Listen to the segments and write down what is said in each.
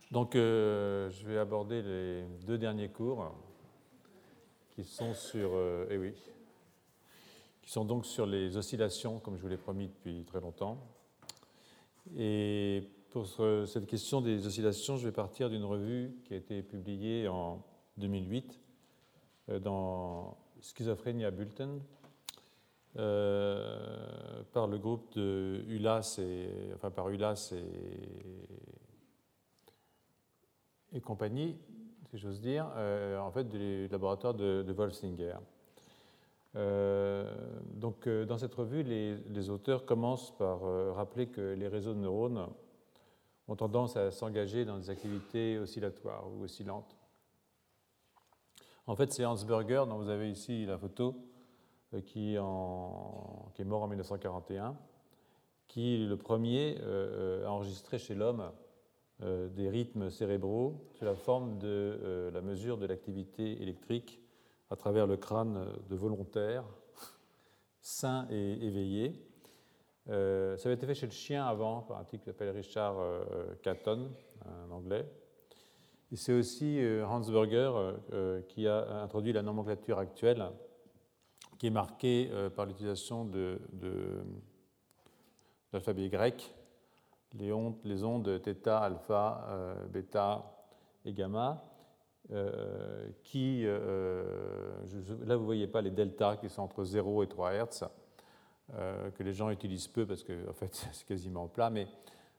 Donc, je vais aborder les deux derniers cours qui sont sur, qui sont donc sur les oscillations, comme je vous l'ai promis depuis très longtemps. Et pour cette question des oscillations, je vais partir d'une revue qui a été publiée en 2008 dans Schizophrenia Bulletin par le groupe de ULAS par ULAS et compagnie, si j'ose dire, en fait du laboratoire de Wolfsinger. Dans cette revue, les auteurs commencent par rappeler que les réseaux de neurones ont tendance à s'engager dans des activités oscillatoires ou oscillantes. En fait, c'est Hans Berger, dont vous avez ici la photo, qui est mort en 1941, qui est le premier à enregistrer chez l'homme des rythmes cérébraux sous la forme de la mesure de l'activité électrique à travers le crâne de volontaires, sains et éveillés. Ça avait été fait chez le chien avant, par un type qui s'appelle Richard Catton, un Anglais. Et c'est aussi Hans Berger qui a introduit la nomenclature actuelle, qui est marquée par l'utilisation de l'alphabet grec, les ondes θ, alpha, bêta et gamma, là vous ne voyez pas les deltas qui sont entre 0 et 3 Hz, que les gens utilisent peu parce que en fait, c'est quasiment plat, mais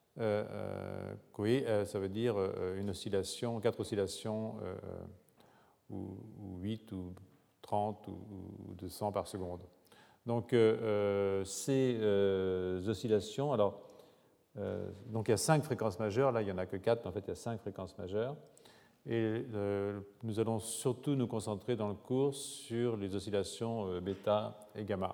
ça veut dire une oscillation, 4 oscillations, ou 8 ou 30 ou 200 par seconde. Donc ces oscillations, alors donc il y a 5 fréquences majeures, là il n'y en a que 4, mais en fait il y a 5 fréquences majeures. Et nous allons surtout nous concentrer dans le cours sur les oscillations bêta et gamma.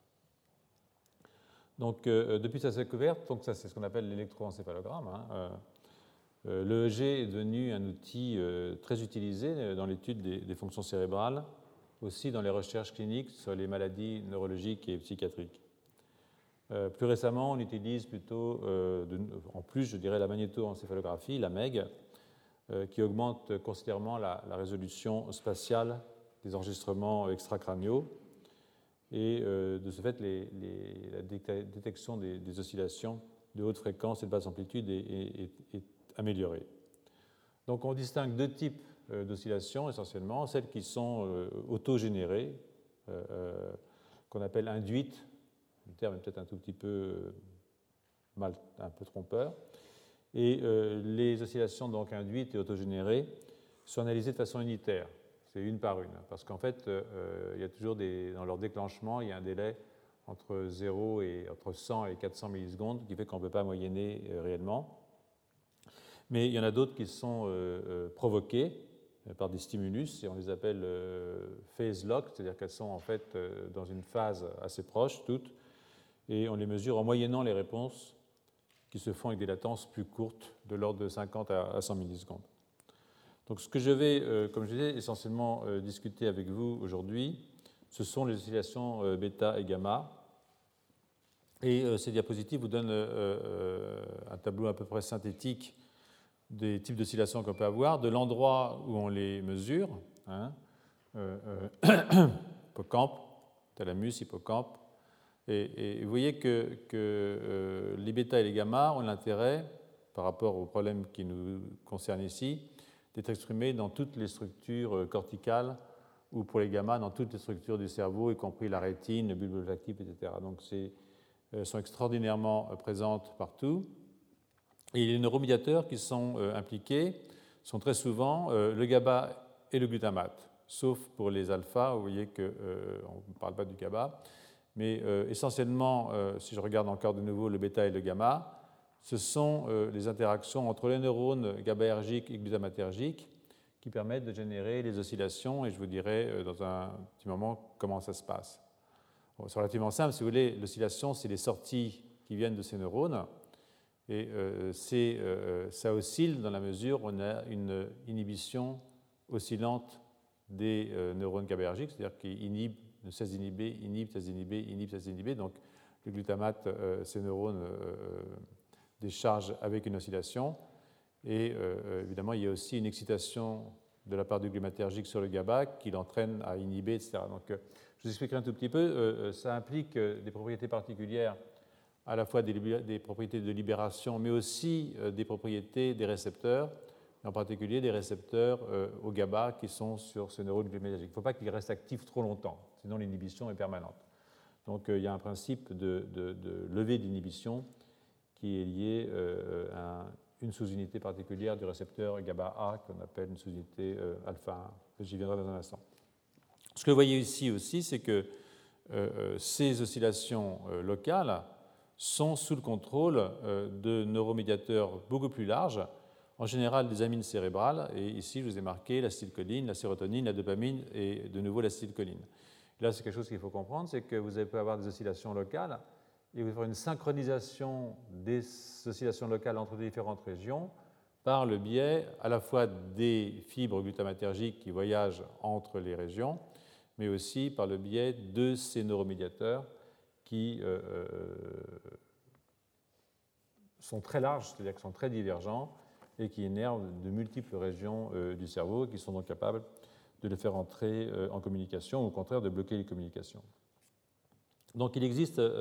Donc depuis sa découverte, donc ça c'est ce qu'on appelle l'électroencéphalogramme, l'EEG est devenu un outil très utilisé dans l'étude des fonctions cérébrales, aussi dans les recherches cliniques sur les maladies neurologiques et psychiatriques. Plus récemment, on utilise plutôt, en plus, je dirais, la magnétoencéphalographie, la MEG, qui augmente considérablement la résolution spatiale des enregistrements extracrâniaux. Et de ce fait, la détection des oscillations de haute fréquence et de basse amplitude est améliorée. Donc on distingue deux types d'oscillations essentiellement, celles qui sont autogénérées, qu'on appelle induites, le terme est peut-être un tout petit peu un peu trompeur, et les oscillations donc induites et autogénérées sont analysées de façon unitaire, c'est une par une, parce qu'en fait, il y a toujours dans leur déclenchement, il y a un délai entre 0 et entre 100 et 400 millisecondes, qui fait qu'on ne peut pas moyenner réellement. Mais il y en a d'autres qui sont provoquées par des stimulus, et on les appelle phase lock, c'est-à-dire qu'elles sont en fait dans une phase assez proche, toutes, et on les mesure en moyennant les réponses qui se font avec des latences plus courtes, de l'ordre de 50 à 100 millisecondes. Donc ce que je vais, comme je disais, essentiellement discuter avec vous aujourd'hui, ce sont les oscillations bêta et gamma. Et ces diapositives vous donnent un tableau à peu près synthétique des types d'oscillations qu'on peut avoir, de l'endroit où on les mesure, hippocampe, thalamus, hippocampe. Et vous voyez que les bêta et les gamma ont l'intérêt, par rapport au problème qui nous concerne ici, d'être exprimés dans toutes les structures corticales, ou pour les gamma, dans toutes les structures du cerveau, y compris la rétine, le bulbe olfactif, etc. Donc elles sont extraordinairement présentes partout. Et les neuromédiateurs qui sont impliqués sont très souvent le GABA et le glutamate, sauf pour les alphas, vous voyez qu'on ne parle pas du GABA. Mais essentiellement, si je regarde encore de nouveau le bêta et le gamma, ce sont les interactions entre les neurones GABAergiques et glutamatergiques qui permettent de générer les oscillations, et je vous dirai dans un petit moment comment ça se passe. Bon, c'est relativement simple, si vous voulez, l'oscillation, c'est les sorties qui viennent de ces neurones, et ça oscille dans la mesure où on a une inhibition oscillante des neurones GABAergiques, c'est-à-dire qu'ils inhibent, ne cessent d'inhiber, inhibent, cessent d'inhiber, inhibent, cessent d'inhiber. Donc le glutamate, ces neurones déchargent avec une oscillation. Et évidemment, il y a aussi une excitation de la part du glutamathergique sur le GABA qui l'entraîne à inhiber, etc. Donc, je vous expliquerai un tout petit peu. Ça implique des propriétés particulières, à la fois des propriétés de libération, mais aussi des propriétés des récepteurs, en particulier des récepteurs au GABA qui sont sur ce neurone glutamathergique. Il ne faut pas qu'il reste actif trop longtemps, sinon l'inhibition est permanente. Donc, il y a un principe de levée d'inhibition qui est lié à une sous-unité particulière du récepteur GABA-A qu'on appelle une sous-unité alpha 1. J'y viendrai dans un instant. Ce que vous voyez ici aussi, c'est que ces oscillations locales sont sous le contrôle de neuromédiateurs beaucoup plus larges, en général des amines cérébrales, et ici je vous ai marqué l'acétylcholine, la sérotonine, la dopamine et de nouveau l'acétylcholine. Là, c'est quelque chose qu'il faut comprendre, c'est que vous pouvez avoir des oscillations locales et vous faire une synchronisation des oscillations locales entre les différentes régions par le biais à la fois des fibres glutamatergiques qui voyagent entre les régions, mais aussi par le biais de ces neuromédiateurs qui sont très larges, c'est-à-dire qui sont très divergents et qui énervent de multiples régions du cerveau qui sont donc capables de les faire entrer en communication ou au contraire de bloquer les communications. Donc il existe sur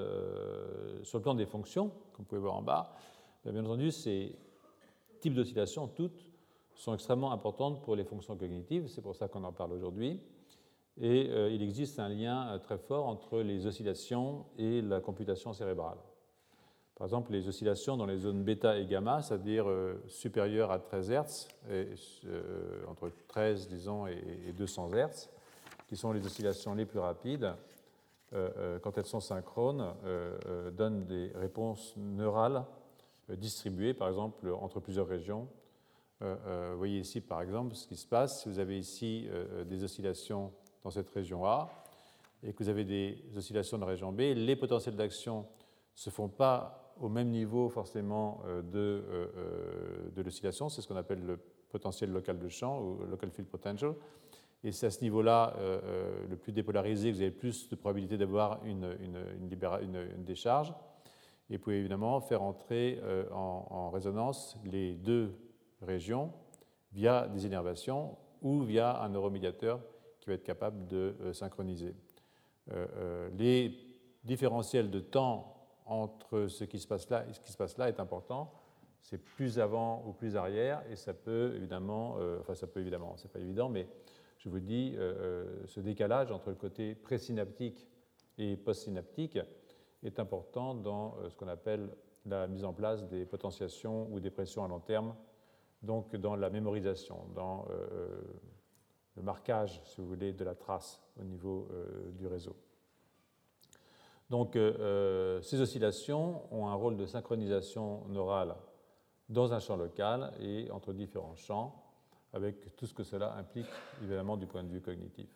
le plan des fonctions, comme vous pouvez voir en bas, bien entendu ces types d'oscillations, toutes, sont extrêmement importantes pour les fonctions cognitives, c'est pour ça qu'on en parle aujourd'hui, et il existe un lien très fort entre les oscillations et la computation cérébrale. Par exemple, les oscillations dans les zones bêta et gamma, c'est-à-dire supérieures à 13 Hz, entre 13 disons, et 200 Hz, qui sont les oscillations les plus rapides, quand elles sont synchrones, donnent des réponses neurales distribuées, par exemple, entre plusieurs régions. Vous voyez ici, par exemple, ce qui se passe si vous avez ici des oscillations dans cette région A et que vous avez des oscillations dans la région B, les potentiels d'action ne se font pas au même niveau forcément de l'oscillation, c'est ce qu'on appelle le potentiel local de champ ou local field potential. Et c'est à ce niveau-là, le plus dépolarisé, que vous avez plus de probabilité d'avoir une décharge. Et vous pouvez évidemment faire entrer en résonance les deux régions via des innervations ou via un neuromédiateur qui va être capable de synchroniser. Les différentiels de temps entre ce qui se passe là et ce qui se passe là est important. C'est plus avant ou plus arrière, et ça peut évidemment, c'est pas évident, mais je vous dis, ce décalage entre le côté présynaptique et postsynaptique est important dans ce qu'on appelle la mise en place des potentiations ou des pressions à long terme, donc dans la mémorisation, dans le marquage, si vous voulez, de la trace au niveau du réseau. Donc, ces oscillations ont un rôle de synchronisation neurale dans un champ local et entre différents champs, avec tout ce que cela implique, évidemment, du point de vue cognitif.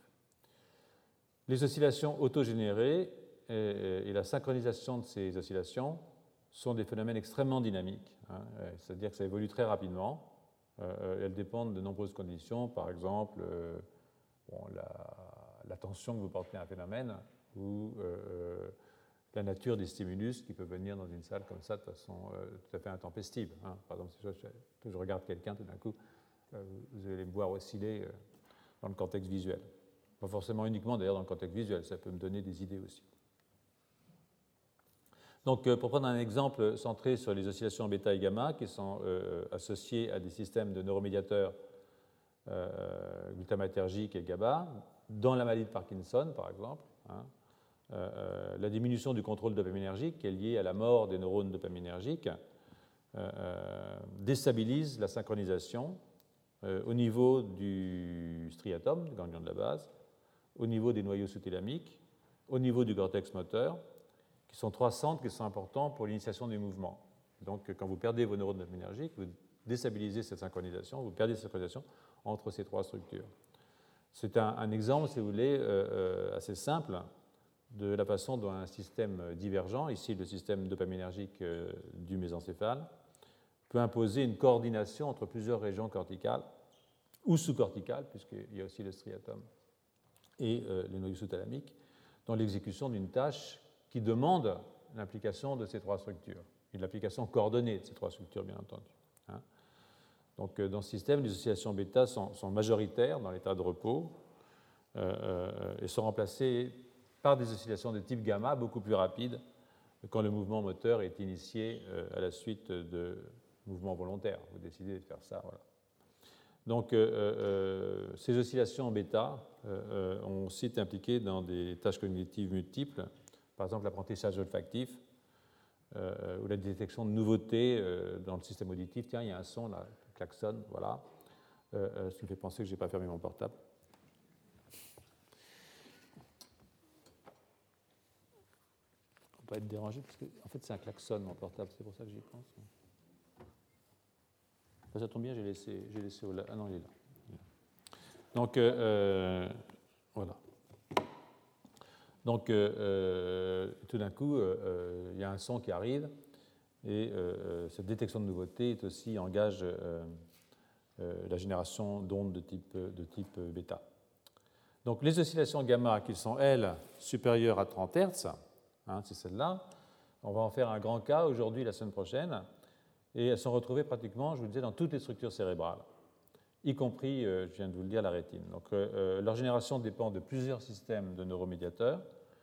Les oscillations autogénérées et la synchronisation de ces oscillations sont des phénomènes extrêmement dynamiques, hein, c'est-à-dire que ça évolue très rapidement. Elles dépendent de nombreuses conditions, par exemple l'attention que vous portez à un phénomène ou la nature des stimulus qui peuvent venir dans une salle comme ça de façon tout à fait intempestive. Hein. Par exemple, si je regarde quelqu'un, tout d'un coup, vous allez me voir osciller dans le contexte visuel. Pas forcément uniquement d'ailleurs dans le contexte visuel, ça peut me donner des idées aussi. Donc, pour prendre un exemple centré sur les oscillations bêta et gamma qui sont associées à des systèmes de neuromédiateurs glutamatergiques et GABA, dans la maladie de Parkinson, par exemple, hein, la diminution du contrôle dopaminergique qui est liée à la mort des neurones dopaminergiques déstabilise la synchronisation au niveau du striatum, du ganglion de la base, au niveau des noyaux sous-thélamiques, au niveau du cortex moteur, qui sont trois centres qui sont importants pour l'initiation du mouvement. Donc, quand vous perdez vos neurones dopaminergiques, vous déstabilisez cette synchronisation, vous perdez cette synchronisation entre ces trois structures. C'est un exemple, si vous voulez, assez simple de la façon dont un système divergent, ici le système dopaminergique du mésencéphale, peut imposer une coordination entre plusieurs régions corticales ou sous-corticales, puisqu'il y a aussi le striatum et les noyaux sous-thalamiques, dans l'exécution d'une tâche qui demande l'implication de ces trois structures, et l'application coordonnée de ces trois structures, bien entendu. Hein. Donc, dans ce système, les oscillations bêta sont majoritaires dans l'état de repos et sont remplacées par des oscillations de type gamma beaucoup plus rapides quand le mouvement moteur est initié à la suite de mouvements volontaires. Vous décidez de faire ça. Voilà. Donc, ces oscillations en bêta ont aussi été impliquées dans des tâches cognitives multiples, par exemple l'apprentissage olfactif ou la détection de nouveautés dans le système auditif. Tiens, il y a un son là, klaxon, voilà. Ce qui me fait penser que je n'ai pas fermé mon portable. On peut être dérangé parce que, en fait, c'est un klaxon mon portable, c'est pour ça que j'y pense. Ça tombe bien, j'ai laissé au là. Ah non, il est là. Donc, voilà. Donc, tout d'un coup, il y a un son qui arrive et cette détection de nouveauté engage la génération d'ondes de type bêta. Donc, les oscillations gamma, qui sont, elles, supérieures à 30 Hz, hein, c'est celle-là. On va en faire un grand cas aujourd'hui, la semaine prochaine. Et elles sont retrouvées pratiquement, je vous le disais, dans toutes les structures cérébrales, y compris, je viens de vous le dire, la rétine. Donc, leur génération dépend de plusieurs systèmes de neuromédiateurs.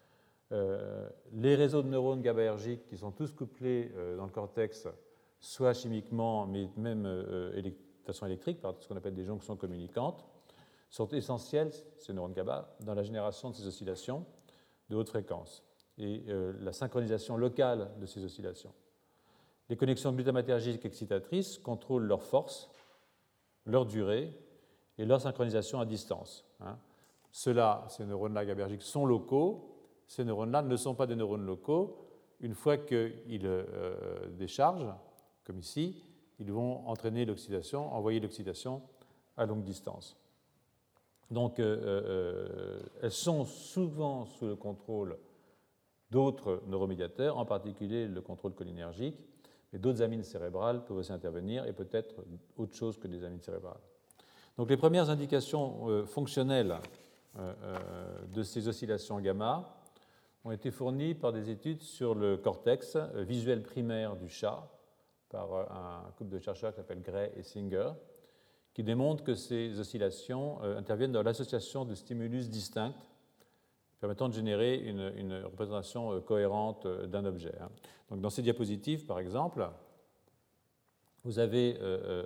Les réseaux de neurones GABAergiques, qui sont tous couplés dans le cortex, soit chimiquement, mais même de façon électrique, par ce qu'on appelle des jonctions communicantes, sont essentiels, ces neurones GABA, dans la génération de ces oscillations de haute fréquence et la synchronisation locale de ces oscillations. Les connexions glutamatergiques excitatrices contrôlent leur force, leur durée et leur synchronisation à distance. Hein. Ces neurones-là GABAergiques sont locaux. Ces neurones-là ne sont pas des neurones locaux. Une fois qu'ils déchargent, comme ici, ils vont entraîner l'oxydation, envoyer l'oxydation à longue distance. Donc, elles sont souvent sous le contrôle d'autres neuromédiateurs, en particulier le contrôle cholinergique, mais d'autres amines cérébrales peuvent aussi intervenir et peut-être autre chose que des amines cérébrales. Donc, les premières indications fonctionnelles de ces oscillations gamma ont été fournies par des études sur le cortex visuel primaire du chat par un couple de chercheurs qui s'appelle Gray et Singer, qui démontrent que ces oscillations interviennent dans l'association de stimulus distincts permettant de générer une représentation cohérente d'un objet. Donc, dans ces diapositives, par exemple, vous avez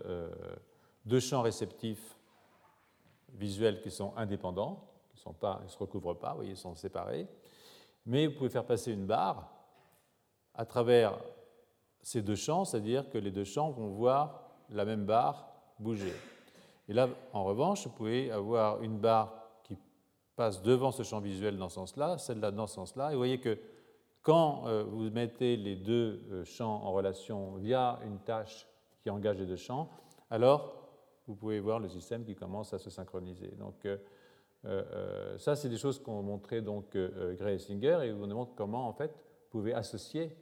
deux champs réceptifs visuels qui sont indépendants, qui ne se recouvrent pas, vous voyez, ils sont séparés, mais vous pouvez faire passer une barre à travers ces deux champs, c'est-à-dire que les deux champs vont voir la même barre bouger. Et là, en revanche, vous pouvez avoir une barre qui passe devant ce champ visuel dans ce sens-là, celle-là dans ce sens-là, et vous voyez que quand vous mettez les deux champs en relation via une tâche qui engage les deux champs, alors vous pouvez voir le système qui commence à se synchroniser. Donc, ça, c'est des choses qu'ont montré donc, Gray et Singer, et ils vous démontrent comment, en fait, vous pouvez associer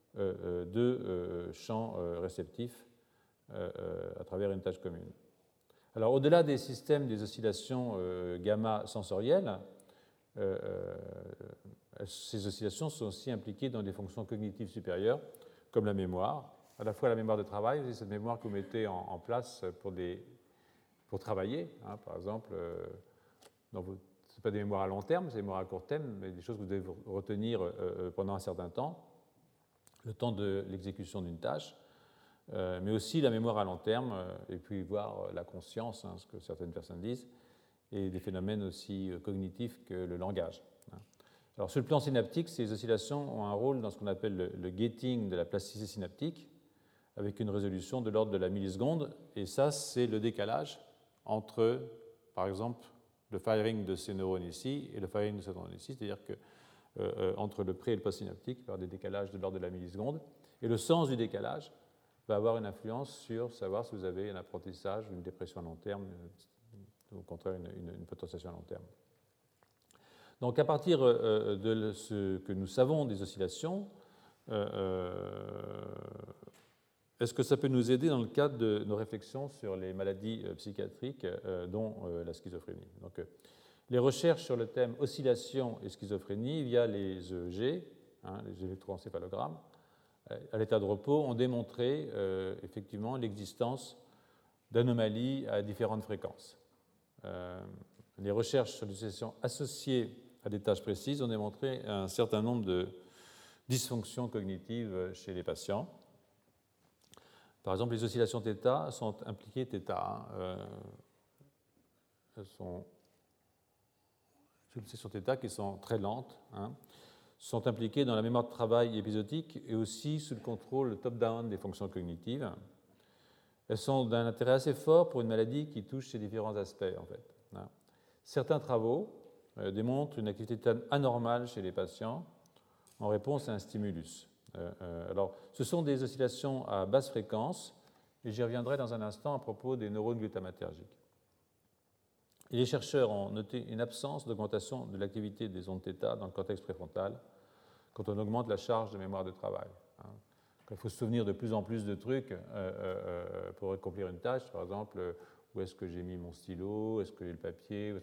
deux champs réceptifs à travers une tâche commune. Alors, au-delà des systèmes des oscillations gamma sensorielles, ces oscillations sont aussi impliquées dans des fonctions cognitives supérieures, comme la mémoire, à la fois la mémoire de travail, c'est cette mémoire que vous mettez en place pour travailler, hein, par exemple, ce n'est pas des mémoires à long terme, c'est des mémoires à court terme, mais des choses que vous devez retenir pendant un certain temps, le temps de l'exécution d'une tâche, mais aussi la mémoire à long terme, et puis voir la conscience, hein, ce que certaines personnes disent, et des phénomènes aussi cognitifs que le langage. Alors, sur le plan synaptique, ces oscillations ont un rôle dans ce qu'on appelle le gating de la plasticité synaptique, avec une résolution de l'ordre de la milliseconde, et ça, c'est le décalage entre, par exemple, le firing de ces neurones ici et le firing de ces neurones ici, c'est-à-dire que entre le pré et le post-synaptique, par des décalages de l'ordre de la milliseconde, et le sens du décalage va avoir une influence sur savoir si vous avez un apprentissage, une dépression à long terme, ou au contraire une potentiation à long terme. Donc, à partir de ce que nous savons des oscillations, est-ce que ça peut nous aider dans le cadre de nos réflexions sur les maladies psychiatriques, dont la schizophrénie? Donc, les recherches sur le thème oscillation et schizophrénie via les EEG, hein, les électroencéphalogrammes, à l'état de repos, ont démontré effectivement l'existence d'anomalies à différentes fréquences. Les recherches sur les oscillations associées à des tâches précises ont démontré un certain nombre de dysfonctions cognitives chez les patients. Par exemple, les oscillations θ sont impliquées θ. Elles sont des oscillations θ qui sont très lentes, sont impliquées dans la mémoire de travail épisodique et aussi sous le contrôle top-down des fonctions cognitives. Elles sont d'un intérêt assez fort pour une maladie qui touche ces différents aspects, en fait. Certains travaux démontrent une activité anormale chez les patients en réponse à un stimulus. Alors, ce sont des oscillations à basse fréquence, et j'y reviendrai dans un instant à propos des neurones glutamatergiques. Et les chercheurs ont noté une absence d'augmentation de l'activité des ondes θ dans le cortex préfrontal quand on augmente la charge de mémoire de travail. Il faut se souvenir de plus en plus de trucs pour accomplir une tâche, par exemple, où est-ce que j'ai mis mon stylo, est-ce que j'ai le papier,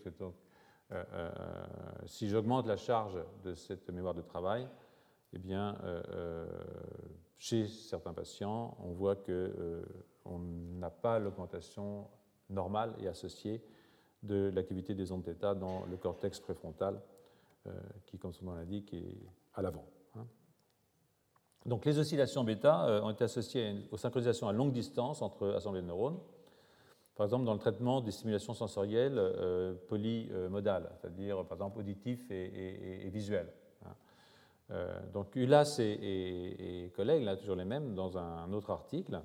si j'augmente la charge de cette mémoire de travail, eh bien, chez certains patients, on voit qu'on n'a pas l'augmentation normale et associée de l'activité des ondes θ dans le cortex préfrontal, qui, comme son nom l'indique, est à l'avant. Donc, les oscillations bêta ont été associées aux synchronisations à longue distance entre assemblées de neurones, par exemple dans le traitement des stimulations sensorielles polymodales, c'est-à-dire, par exemple, auditif et visuel. Donc, Ulas et collègues, là, toujours les mêmes, dans un autre article,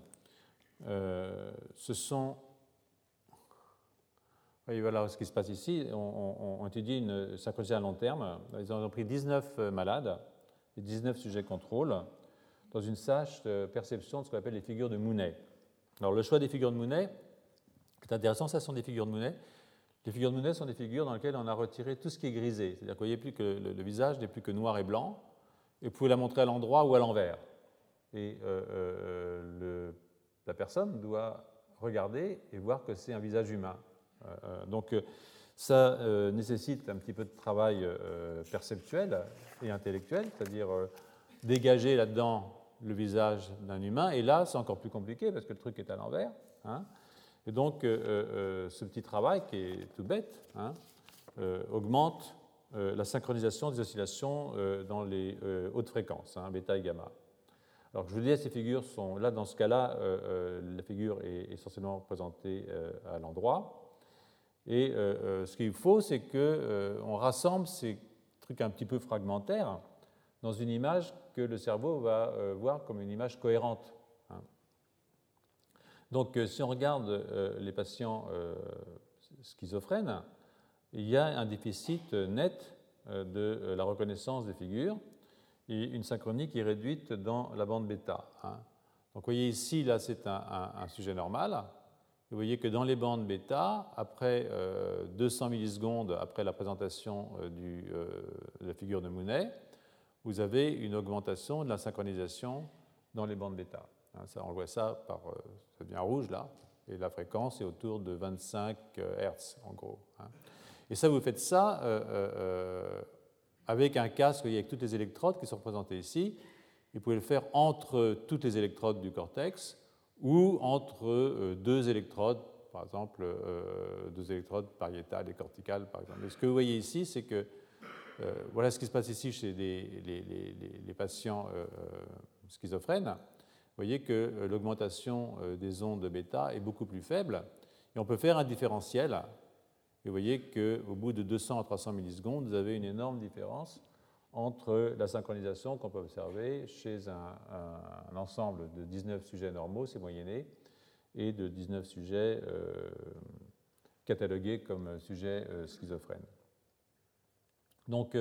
oui, voilà ce qui se passe ici. On étudie une synchronisation à long terme. Ils ont pris 19 malades et 19 sujets contrôle dans une sage perception de ce qu'on appelle les figures de Mooney. Alors, le choix des figures de Mooney est intéressant. Ça sont des figures de Mooney. Les figures de Mooney sont des figures dans lesquelles on a retiré tout ce qui est grisé. C'est-à-dire que vous voyez plus que le visage n'est plus que noir et blanc, et vous pouvez la montrer à l'endroit ou à l'envers. Et la personne doit regarder et voir que c'est un visage humain. Donc, ça nécessite un petit peu de travail perceptuel et intellectuel, c'est-à-dire dégager là-dedans le visage d'un humain. Et là, c'est encore plus compliqué parce que le truc est à l'envers. Et donc, ce petit travail, qui est tout bête, augmente la synchronisation des oscillations dans les hautes fréquences, bêta et gamma. Alors, je vous disais, ces figures sont là, dans ce cas-là, la figure est essentiellement présentée à l'endroit. Et ce qu'il faut, c'est qu'on rassemble ces trucs un petit peu fragmentaires dans une image que le cerveau va voir comme une image cohérente. Donc, si on regarde les patients schizophrènes, il y a un déficit net de la reconnaissance des figures et une synchronie qui est réduite dans la bande bêta. Donc, vous voyez ici, là, c'est un sujet normal. Vous voyez que dans les bandes bêta, après 200 millisecondes après la présentation de la figure de Mooney, vous avez une augmentation de la synchronisation dans les bandes bêta. On voit ça par, ça devient rouge là, et la fréquence est autour de 25 Hz en gros. Et ça, vous faites ça avec un casque avec toutes les électrodes qui sont représentées ici. Vous pouvez le faire entre toutes les électrodes du cortex ou entre deux électrodes, par exemple, deux électrodes pariétales et corticales, par exemple. Et ce que vous voyez ici, c'est que voilà ce qui se passe ici chez les patients schizophrènes. Vous voyez que l'augmentation des ondes de bêta est beaucoup plus faible. Et on peut faire un différentiel. Et vous voyez qu'au bout de 200 à 300 millisecondes, vous avez une énorme différence entre la synchronisation qu'on peut observer chez un ensemble de 19 sujets normaux, c'est moyenné, et de 19 sujets catalogués comme sujets schizophrènes. Donc,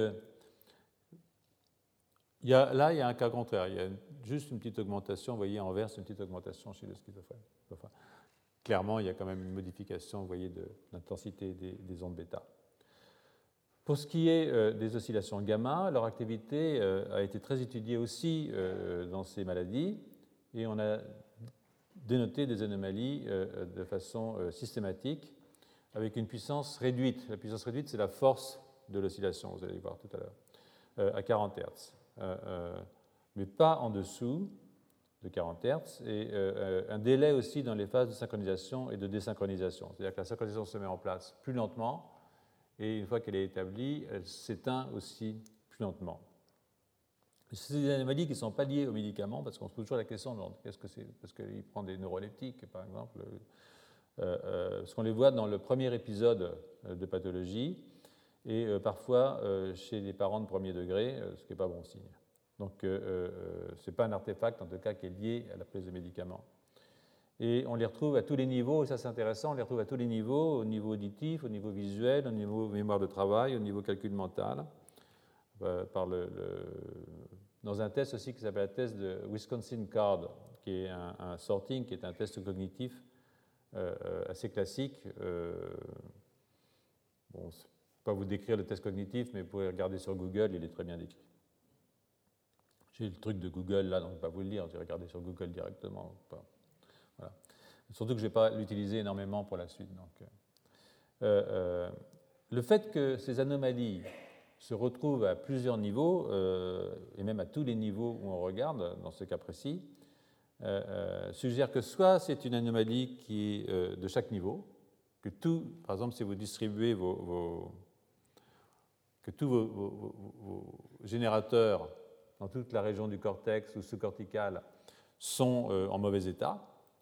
là, il y a un cas contraire. Il y a juste une petite augmentation, vous voyez, en vert, c'est une petite augmentation chez le schizophrène. Enfin, clairement, il y a quand même une modification, vous voyez, de l'intensité des ondes bêta. Pour ce qui est des oscillations gamma, leur activité a été très étudiée aussi dans ces maladies, et on a dénoté des anomalies de façon systématique avec une puissance réduite. La puissance réduite, c'est la force de l'oscillation, vous allez voir tout à l'heure, à 40 Hz. Mais pas en dessous de 40 Hz, et un délai aussi dans les phases de synchronisation et de désynchronisation. C'est-à-dire que la synchronisation se met en place plus lentement, et une fois qu'elle est établie, elle s'éteint aussi plus lentement. C'est des anomalies qui ne sont pas liées aux médicaments, parce qu'on se pose toujours la question de qu'est-ce que c'est, parce qu'il prend des neuroleptiques, par exemple, parce qu'on les voit dans le premier épisode de pathologie, et parfois chez les parents de premier degré, ce qui n'est pas bon signe. Donc ce n'est pas un artefact, en tout cas, qui est lié à la prise de médicaments. Et on les retrouve à tous les niveaux, et ça c'est intéressant, on les retrouve à tous les niveaux, au niveau auditif, au niveau visuel, au niveau mémoire de travail, au niveau calcul mental, dans un test aussi qui s'appelle le test de Wisconsin Card, qui est un sorting, qui est un test cognitif assez classique. Bon, je ne vais pas vous décrire le test cognitif, mais vous pouvez regarder sur Google, il est très bien décrit. J'ai le truc de Google là, donc je ne vais pas vous le lire, j'ai regardé sur Google directement. Voilà. Surtout que je ne vais pas l'utiliser énormément pour la suite. Donc, le fait que ces anomalies se retrouvent à plusieurs niveaux, et même à tous les niveaux où on regarde, dans ce cas précis, suggère que soit c'est une anomalie qui est de chaque niveau, que tout, par exemple, si vous distribuez que tous vos générateurs dans toute la région du cortex ou sous-cortical sont en mauvais état,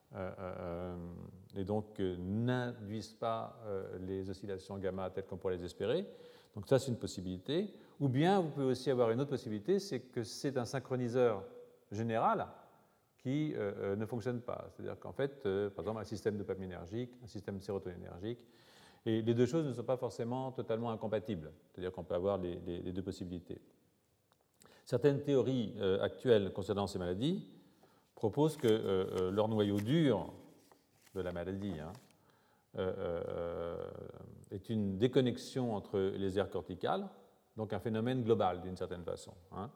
et donc n'induisent pas les oscillations gamma telles qu'on pourrait les espérer. Donc ça, c'est une possibilité. Ou bien, vous pouvez aussi avoir une autre possibilité, c'est que c'est un synchroniseur général qui ne fonctionne pas. C'est-à-dire qu'en fait, par exemple, un système dopaminergique, un système sérotoninergique, et les deux choses ne sont pas forcément totalement incompatibles. C'est-à-dire qu'on peut avoir les deux possibilités. Certaines théories actuelles concernant ces maladies proposent que leur noyau dur de la maladie est une déconnexion entre les aires corticales, donc un phénomène global d'une certaine façon,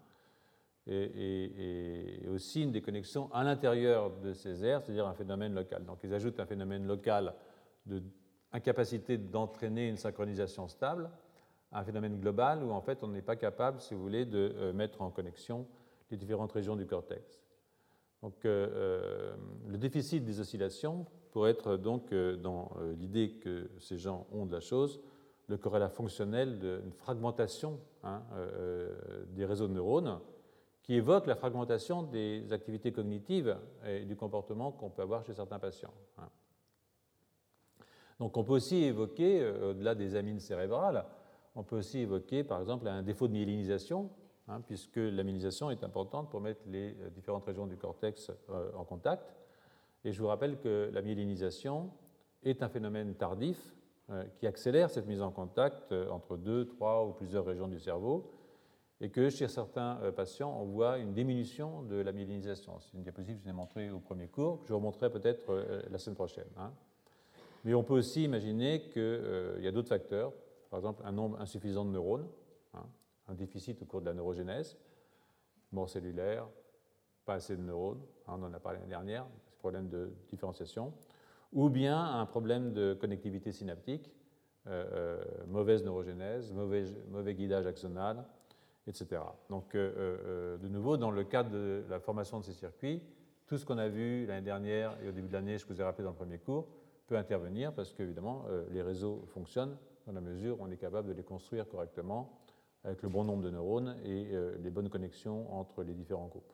et aussi une déconnexion à l'intérieur de ces aires, c'est-à-dire un phénomène local. Donc ils ajoutent un phénomène local d'incapacité d'entraîner une synchronisation stable, un phénomène global où en fait on n'est pas capable, si vous voulez, de mettre en connexion les différentes régions du cortex. Donc le déficit des oscillations pourrait être donc dans l'idée que ces gens ont de la chose, le corrélat fonctionnel d'une fragmentation des réseaux de neurones qui évoque la fragmentation des activités cognitives et du comportement qu'on peut avoir chez certains patients. Donc on peut aussi évoquer, au-delà des amines cérébrales, on peut aussi évoquer par exemple un défaut de myélinisation, puisque la myélinisation est importante pour mettre les différentes régions du cortex en contact. Et je vous rappelle que la myélinisation est un phénomène tardif qui accélère cette mise en contact entre 2, 3 ou plusieurs régions du cerveau, et que chez certains patients, on voit une diminution de la myélinisation. C'est une diapositive que je vous ai montrée au premier cours, que je vous remontrerai peut-être la semaine prochaine. Mais on peut aussi imaginer qu'il y a d'autres facteurs, par exemple un nombre insuffisant de neurones, un déficit au cours de la neurogénèse, mort cellulaire, pas assez de neurones, on en a parlé l'année dernière, c'est problème de différenciation, ou bien un problème de connectivité synaptique, mauvaise neurogénèse, mauvais guidage axonal, etc. Donc, de nouveau, dans le cadre de la formation de ces circuits, tout ce qu'on a vu l'année dernière et au début de l'année, je vous ai rappelé dans le premier cours, peut intervenir parce qu'évidemment, les réseaux fonctionnent dans la mesure où on est capable de les construire correctement avec le bon nombre de neurones et les bonnes connexions entre les différents groupes.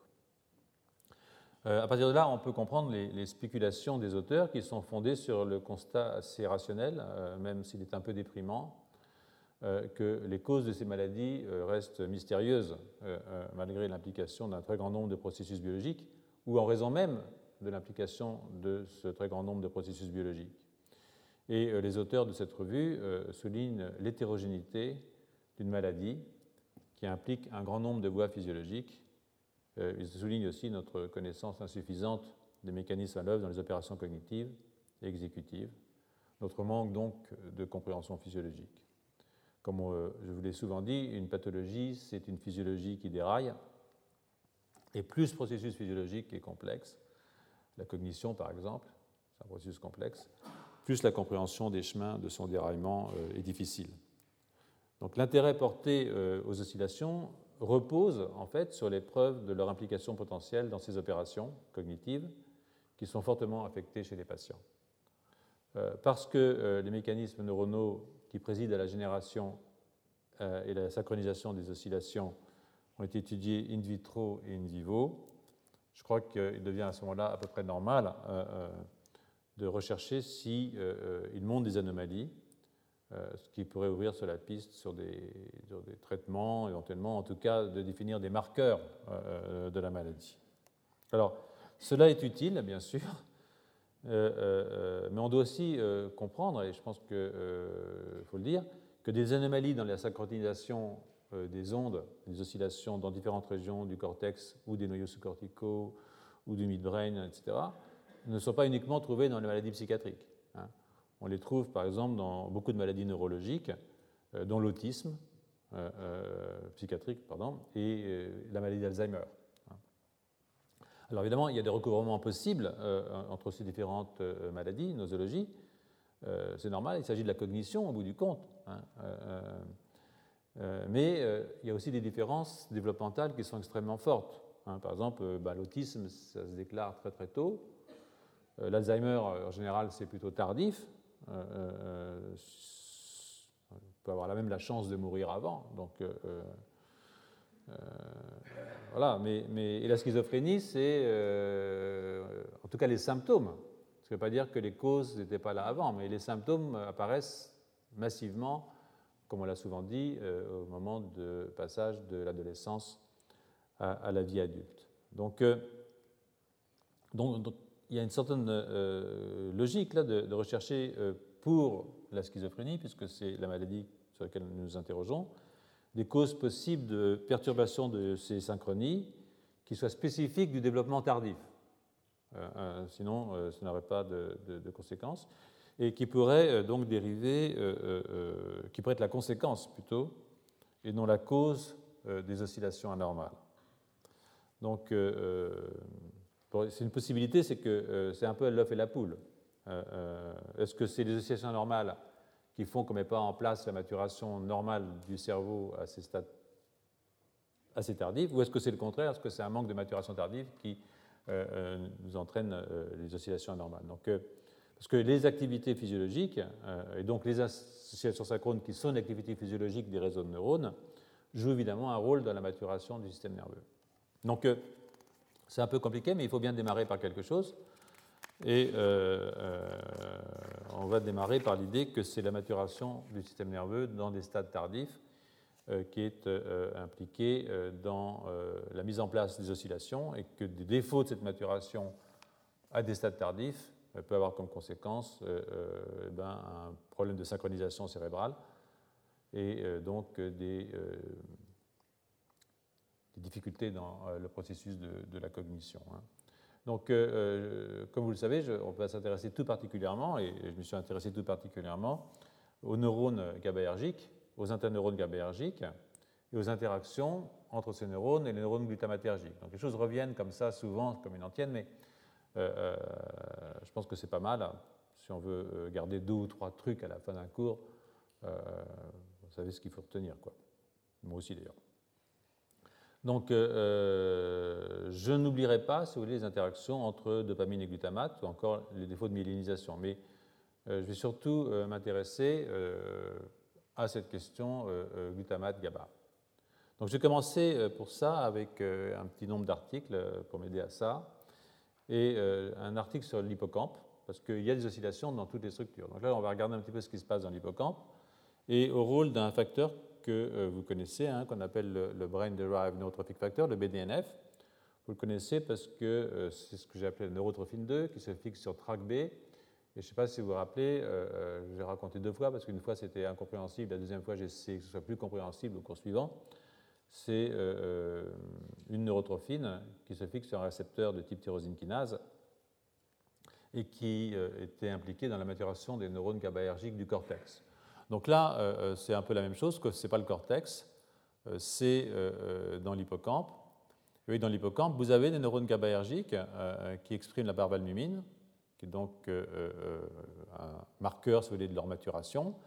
À partir de là, on peut comprendre les spéculations des auteurs qui sont fondées sur le constat assez rationnel, même s'il est un peu déprimant, que les causes de ces maladies restent mystérieuses malgré l'implication d'un très grand nombre de processus biologiques ou en raison même de l'implication de ce très grand nombre de processus biologiques. Et les auteurs de cette revue soulignent l'hétérogénéité d'une maladie qui implique un grand nombre de voies physiologiques. Ils soulignent aussi notre connaissance insuffisante des mécanismes à l'œuvre dans les opérations cognitives et exécutives, notre manque donc de compréhension physiologique. Comme je vous l'ai souvent dit, une pathologie, c'est une physiologie qui déraille, et plus le processus physiologique est complexe, la cognition par exemple, c'est un processus complexe, plus la compréhension des chemins de son déraillement est difficile. Donc l'intérêt porté aux oscillations reposent en fait sur les preuves de leur implication potentielle dans ces opérations cognitives qui sont fortement affectées chez les patients. Parce que les mécanismes neuronaux qui président à la génération et la synchronisation des oscillations ont été étudiés in vitro et in vivo, je crois qu'il devient à ce moment-là à peu près normal de rechercher s'il montre des anomalies, ce qui pourrait ouvrir sur la piste sur des traitements, éventuellement, en tout cas, de définir des marqueurs de la maladie. Alors, cela est utile, bien sûr, mais on doit aussi comprendre, et je pense qu'il faut le dire, que des anomalies dans la synchronisation des ondes, des oscillations dans différentes régions du cortex ou des noyaux sous-corticaux ou du midbrain, etc., ne sont pas uniquement trouvées dans les maladies psychiatriques. On les trouve, par exemple, dans beaucoup de maladies neurologiques, dont l'autisme psychiatrique, et la maladie d'Alzheimer. Alors évidemment, il y a des recouvrements possibles entre ces différentes maladies, nosologies. C'est normal, il s'agit de la cognition au bout du compte. Mais il y a aussi des différences développementales qui sont extrêmement fortes. Par exemple, l'autisme, ça se déclare très très tôt. L'Alzheimer, en général, c'est plutôt tardif. On peut avoir même la chance de mourir avant. Donc, voilà. Et la schizophrénie, c'est en tout cas les symptômes. Ça ne veut pas dire que les causes n'étaient pas là avant, mais les symptômes apparaissent massivement, comme on l'a souvent dit, au moment de passage de l'adolescence à la vie adulte. Donc, il y a une certaine logique là, de rechercher pour la schizophrénie, puisque c'est la maladie sur laquelle nous nous interrogeons, des causes possibles de perturbation de ces synchronies qui soient spécifiques du développement tardif. Sinon, ça n'aurait pas de conséquences, et qui pourraient donc dériver, qui pourraient être la conséquence plutôt, et non la cause des oscillations anormales. Donc, c'est une possibilité, c'est que c'est un peu l'œuf et la poule. Est-ce que c'est les oscillations anormales qui font qu'on ne met pas en place la maturation normale du cerveau à ces stades assez tardifs, ou est-ce que c'est le contraire? Est-ce que c'est un manque de maturation tardive qui nous entraîne les oscillations anormales? Donc, parce que les activités physiologiques, et donc les associations synchrones qui sont l'activité physiologique des réseaux de neurones, jouent évidemment un rôle dans la maturation du système nerveux. Donc, c'est un peu compliqué, mais il faut bien démarrer par quelque chose. Et on va démarrer par l'idée que c'est la maturation du système nerveux dans des stades tardifs qui est impliquée dans la mise en place des oscillations, et que des défauts de cette maturation à des stades tardifs peut avoir comme conséquence un problème de synchronisation cérébrale et donc des difficultés dans le processus de la cognition. Donc, comme vous le savez, on va s'intéresser tout particulièrement, et je me suis intéressé tout particulièrement, aux neurones GABAergiques, aux interneurones GABAergiques et aux interactions entre ces neurones et les neurones glutamatergiques. Donc, les choses reviennent comme ça souvent comme une antienne, mais je pense que c'est pas mal. Si on veut garder 2 ou 3 trucs à la fin d'un cours, vous savez ce qu'il faut retenir, quoi. Moi aussi, d'ailleurs. Donc, je n'oublierai pas, si vous voulez, les interactions entre dopamine et glutamate, ou encore les défauts de myélinisation. Mais je vais surtout m'intéresser à cette question glutamate-GABA. Donc, j'ai commencé pour ça avec un petit nombre d'articles pour m'aider à ça, et un article sur l'hippocampe, parce qu'il y a des oscillations dans toutes les structures. Donc là, on va regarder un petit peu ce qui se passe dans l'hippocampe, et au rôle d'un facteur que vous connaissez, qu'on appelle le Brain Derived Neurotrophic Factor, le BDNF. Vous le connaissez parce que c'est ce que j'ai appelé la neurotrophine 2, qui se fixe sur TrkB. Et je ne sais pas si vous vous rappelez, j'ai raconté 2 fois, parce qu'une fois c'était incompréhensible, la deuxième fois j'ai essayé que ce soit plus compréhensible au cours suivant. C'est une neurotrophine qui se fixe sur un récepteur de type tyrosine kinase et qui était impliquée dans la maturation des neurones GABAergiques du cortex. Donc là, c'est un peu la même chose, que ce n'est pas le cortex, c'est dans l'hippocampe. Et dans l'hippocampe, vous avez des neurones GABAergiques qui expriment la barbalbumine, qui est donc un marqueur, si vous voulez, de leur maturation,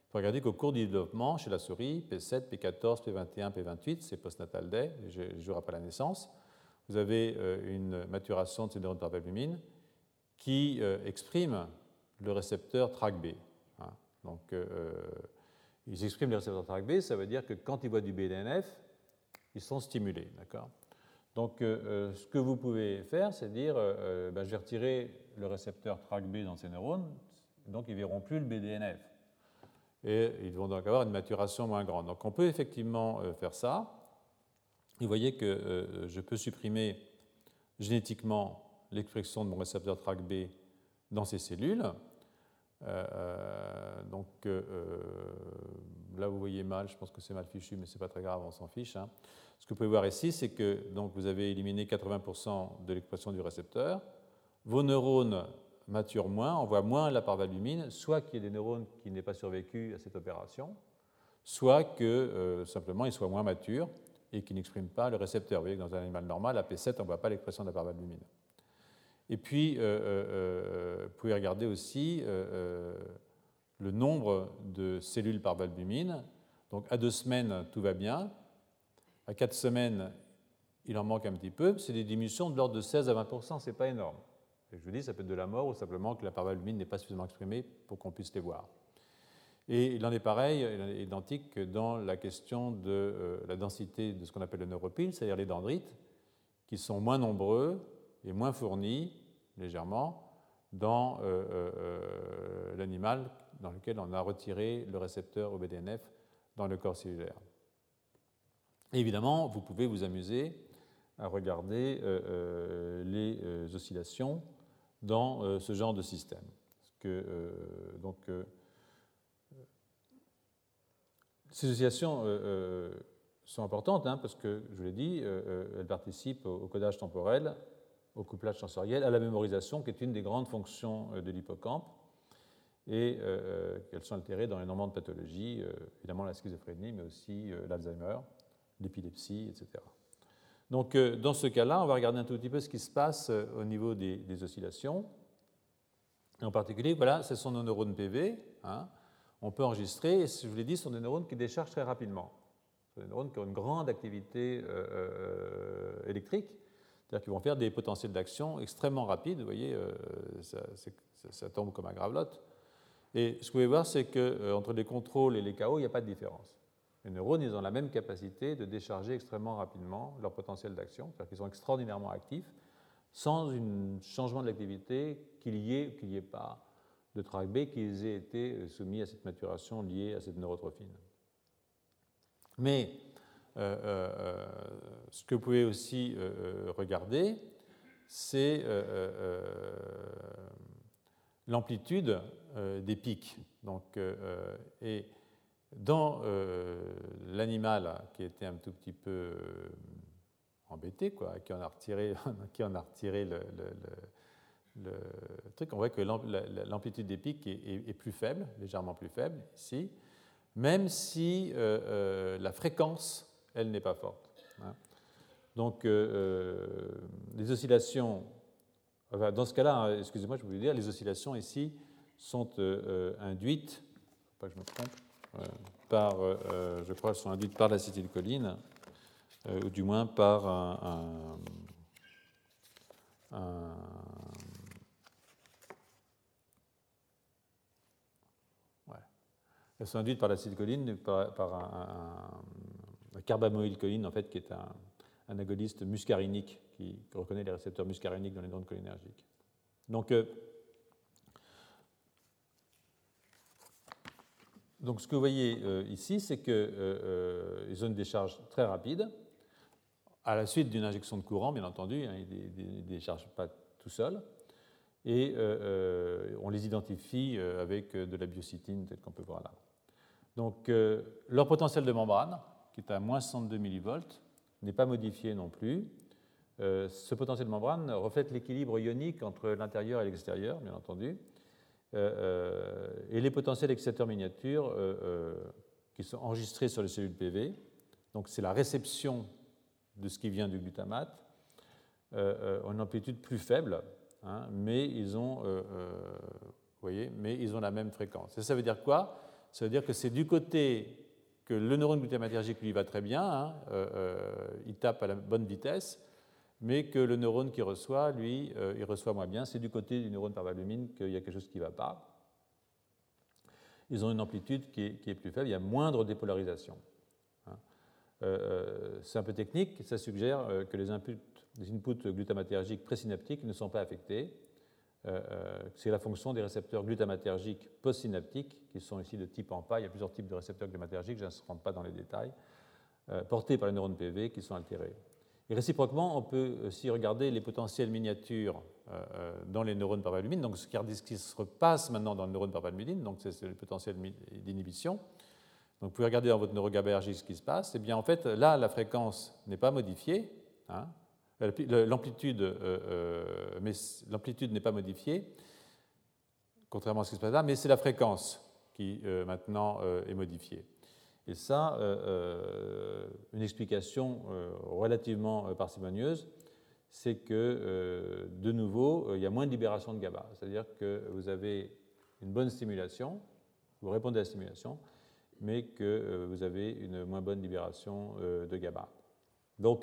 Il faut regarder qu'au cours du développement, chez la souris, P7, P14, P21, P28, c'est postnatal day, les jours après la naissance, vous avez une maturation de ces neurones par valbumine qui expriment le récepteur TrkB. Hein. Donc, ils expriment le récepteur TrkB, ça veut dire que quand ils voient du BDNF, ils sont stimulés. D'accord ? Donc, ce que vous pouvez faire, c'est dire je vais retirer le récepteur TrkB dans ces neurones, donc ils ne verront plus le BDNF. Et ils vont donc avoir une maturation moins grande. Donc, on peut effectivement faire ça. Et vous voyez que je peux supprimer génétiquement l'expression de mon récepteur TrkB dans ces cellules. Donc là, vous voyez mal, je pense que c'est mal fichu, mais ce n'est pas très grave, on s'en fiche. Hein. Ce que vous pouvez voir ici, c'est que donc, vous avez éliminé 80% de l'expression du récepteur. Vos neurones maturent moins, on voit moins la parvalbumine, soit qu'il y ait des neurones qui n'aient pas survécu à cette opération, soit que simplement ils soient moins matures et qui n'expriment pas le récepteur. Vous voyez que dans un animal normal, à P7, on ne voit pas l'expression de la parvalbumine. Et puis, vous pouvez regarder aussi le nombre de cellules par valbumine. Donc, à 2 semaines, tout va bien. À 4 semaines, il en manque un petit peu. C'est des diminutions de l'ordre de 16 à 20%, ce n'est pas énorme. Et je vous dis, ça peut être de la mort ou simplement que la parvalbumine n'est pas suffisamment exprimée pour qu'on puisse les voir. Et il en est pareil, il en est identique que dans la question de la densité de ce qu'on appelle le neuropile, c'est-à-dire les dendrites, qui sont moins nombreux et moins fournis, légèrement, dans l'animal dans lequel on a retiré le récepteur au BDNF dans le corps cellulaire. Et évidemment, vous pouvez vous amuser à regarder les oscillations dans ce genre de système. Ces oscillations sont importantes parce que, je vous l'ai dit, elles participent au codage temporel, au couplage sensoriel, à la mémorisation, qui est une des grandes fonctions de l'hippocampe, et qu'elles sont altérées dans énormément de pathologies, évidemment la schizophrénie, mais aussi l'Alzheimer, l'épilepsie, etc. Donc, dans ce cas-là, on va regarder un tout petit peu ce qui se passe au niveau des oscillations. Et en particulier, voilà, ce sont nos neurones PV. Hein. On peut enregistrer, et je vous l'ai dit, ce sont des neurones qui déchargent très rapidement. Ce sont des neurones qui ont une grande activité électrique, c'est-à-dire qu'ils vont faire des potentiels d'action extrêmement rapides. Vous voyez, ça tombe comme un gravelotte. Et ce que vous pouvez voir, c'est qu'entre les contrôles et les KO, il n'y a pas de différence. Les neurones, ils ont la même capacité de décharger extrêmement rapidement leur potentiel d'action, c'est-à-dire qu'ils sont extraordinairement actifs, sans un changement de l'activité qu'il y ait ou qu'il n'y ait pas de TrkB, qu'ils aient été soumis à cette maturation liée à cette neurotrophine. Mais ce que vous pouvez aussi regarder, c'est l'amplitude des pics. Donc, et dans l'animal qui était un tout petit peu embêté, quoi, qui en a retiré, le truc, on voit que l'amplitude des pics est plus faible, légèrement plus faible ici, même si la fréquence, elle, n'est pas forte. Hein. Donc, les oscillations, enfin, dans ce cas-là, excusez-moi, je voulais dire, les oscillations ici sont induites, il ne faut pas que je me trompe, par, je crois qu'elles sont induites par l'acétylcholine, ou du moins par elles sont induites par l'acétylcholine, par un carbamylcholine, en fait, qui est un agoniste muscarinique qui reconnaît les récepteurs muscariniques dans les neurones cholinergiques. Donc, ce que vous voyez ici, c'est qu'ils ont une décharge très rapide, à la suite d'une injection de courant, bien entendu, hein, ils ne déchargent pas tout seuls, et on les identifie avec de la biocytine, tel qu'on peut voir là. Donc, leur potentiel de membrane, qui est à moins 62 millivolts, n'est pas modifié non plus. Ce potentiel de membrane reflète l'équilibre ionique entre l'intérieur et l'extérieur, bien entendu, et les potentiels excitateurs miniatures qui sont enregistrés sur les cellules PV. Donc, c'est la réception de ce qui vient du glutamate, ont une amplitude plus faible, hein, mais ils ont, vous voyez, mais ils ont la même fréquence. Et ça veut dire quoi? Ça veut dire que c'est du côté que le neurone glutamatergique lui va très bien, hein, il tape à la bonne vitesse, mais que le neurone qui reçoit, lui, il reçoit moins bien. C'est du côté du neurone par valbumine qu'il y a quelque chose qui ne va pas. Ils ont une amplitude qui est plus faible, il y a moindre dépolarisation. C'est un peu technique, ça suggère que les inputs glutamatergiques présynaptiques ne sont pas affectés. C'est la fonction des récepteurs glutamatergiques postsynaptiques, qui sont ici de type AMPA. Il y a plusieurs types de récepteurs glutamatergiques, je ne rentre pas dans les détails, portés par les neurones PV qui sont altérés. Et réciproquement, on peut aussi regarder les potentiels miniatures dans les neurones par valbumine, donc ce qui se repasse maintenant dans le neurone par valbumine, donc c'est le potentiel d'inhibition. Donc vous pouvez regarder dans votre neurogabergie ce qui se passe. Et bien en fait, là, la fréquence n'est pas modifiée, hein, l'amplitude n'est pas modifiée, contrairement à ce qui se passe là, mais c'est la fréquence qui maintenant est modifiée. Et ça, une explication relativement parcimonieuse, c'est que, de nouveau, il y a moins de libération de GABA. C'est-à-dire que vous avez une bonne stimulation, vous répondez à la stimulation, mais que vous avez une moins bonne libération de GABA. Donc,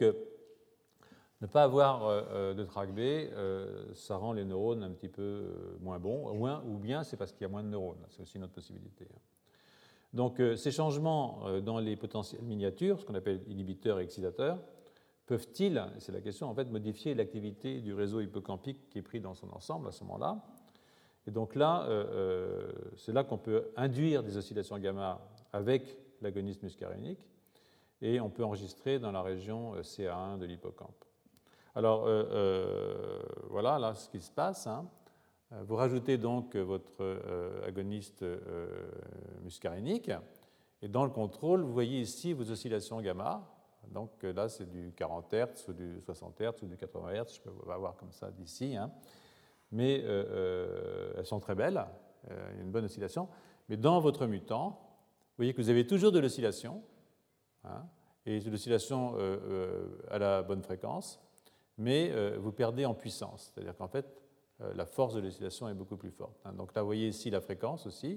ne pas avoir de TrkB, ça rend les neurones un petit peu moins bons, ou bien c'est parce qu'il y a moins de neurones. C'est aussi une autre possibilité. Donc, ces changements dans les potentiels miniatures, ce qu'on appelle inhibiteurs et excitateurs, peuvent-ils, c'est la question, en fait, modifier l'activité du réseau hippocampique qui est pris dans son ensemble à ce moment-là? Et donc là, c'est là qu'on peut induire des oscillations gamma avec l'agoniste muscarinique, et on peut enregistrer dans la région CA1 de l'hippocampe. Alors, voilà là ce qui se passe. Hein. Vous rajoutez donc votre agoniste muscarinique, et dans le contrôle, vous voyez ici vos oscillations gamma. Donc là, c'est du 40 Hz, ou du 60 Hz, ou du 80 Hz, je peux voir comme ça d'ici. Hein. Mais elles sont très belles, il y a une bonne oscillation. Mais dans votre mutant, vous voyez que vous avez toujours de l'oscillation, hein, et de l'oscillation à la bonne fréquence, mais vous perdez en puissance. C'est-à-dire qu'en fait, la force de l'oscillation est beaucoup plus forte. Hein. Donc là, vous voyez ici la fréquence aussi,